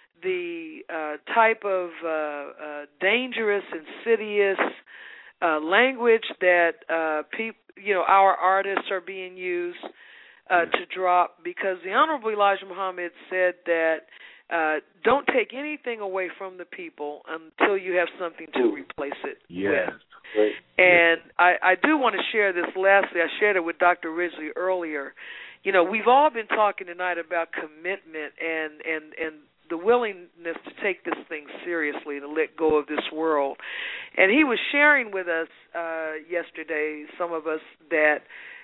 the uh, type of uh, uh, dangerous, insidious uh, language that uh, peop- you know, our artists are being used uh, to drop, because the Honorable Elijah Muhammad said that uh, don't take anything away from the people until you have something to replace it yes. with. Right. And I, I do want to share this lastly. I shared it with Doctor Ridgely earlier. You know, we've all been talking tonight about commitment and, and, and the willingness to take this thing seriously, to let go of this world. And he was sharing with us uh, yesterday, some of us, that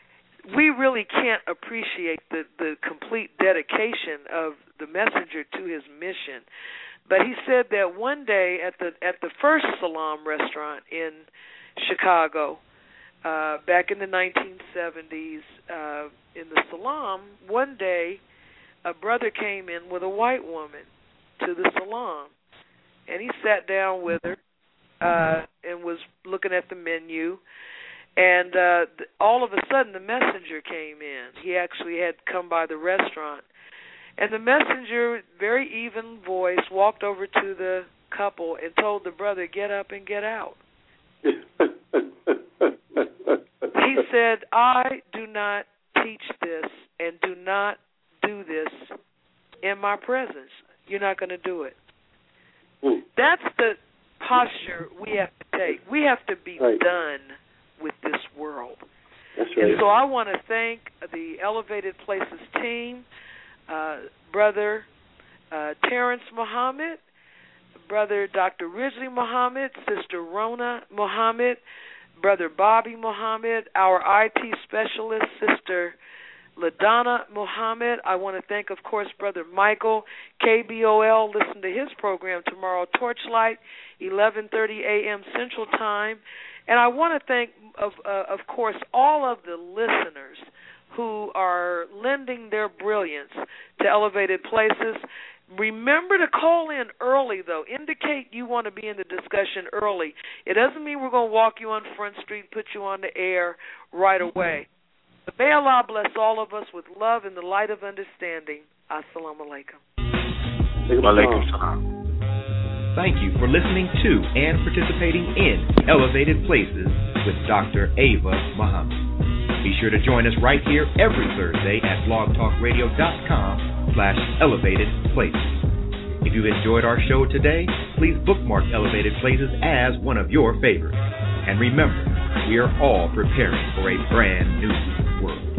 we really can't appreciate the, the complete dedication of the messenger to his mission. But he said that one day at the at the first Salam restaurant in Chicago, uh, back in the nineteen seventies, uh, in the Salam, one day a brother came in with a white woman to the Salam, and he sat down with her uh, and was looking at the menu. And uh, th- all of a sudden, the messenger came in. He actually had come by the restaurant. And the messenger, very even voice, walked over to the couple and told the brother, get up and get out. He said, I do not teach this and do not do this in my presence. You're not going to do it. That's the posture we have to take. We have to be right. done with this world. That's right. And so I want to thank the Elevated Places team, uh, Brother uh, Terrence Muhammad, Brother Doctor Ridgely Muhammad, Sister Rona Muhammad, Brother Bobby Muhammad, our I T specialist, Sister LaDonna Muhammad. I want to thank, of course, Brother Michael, K B O L. Listen to his program tomorrow, Torchlight, eleven thirty a.m. Central Time. And I want to thank, of, uh, of course, all of the listeners who are lending their brilliance to Elevated Places. Remember to call in early, though. Indicate you want to be in the discussion early. It doesn't mean we're going to walk you on Front Street, put you on the air right away. But may Allah bless all of us with love and the light of understanding. Assalamu alaikum. Walaikum salam. Thank you for listening to and participating in Elevated Places with Doctor Ava Muhammad. Be sure to join us right here every Thursday at blogtalkradio.com slash elevated places. If you've enjoyed our show today, please bookmark Elevated Places as one of your favorites. And remember, we are all preparing for a brand new world.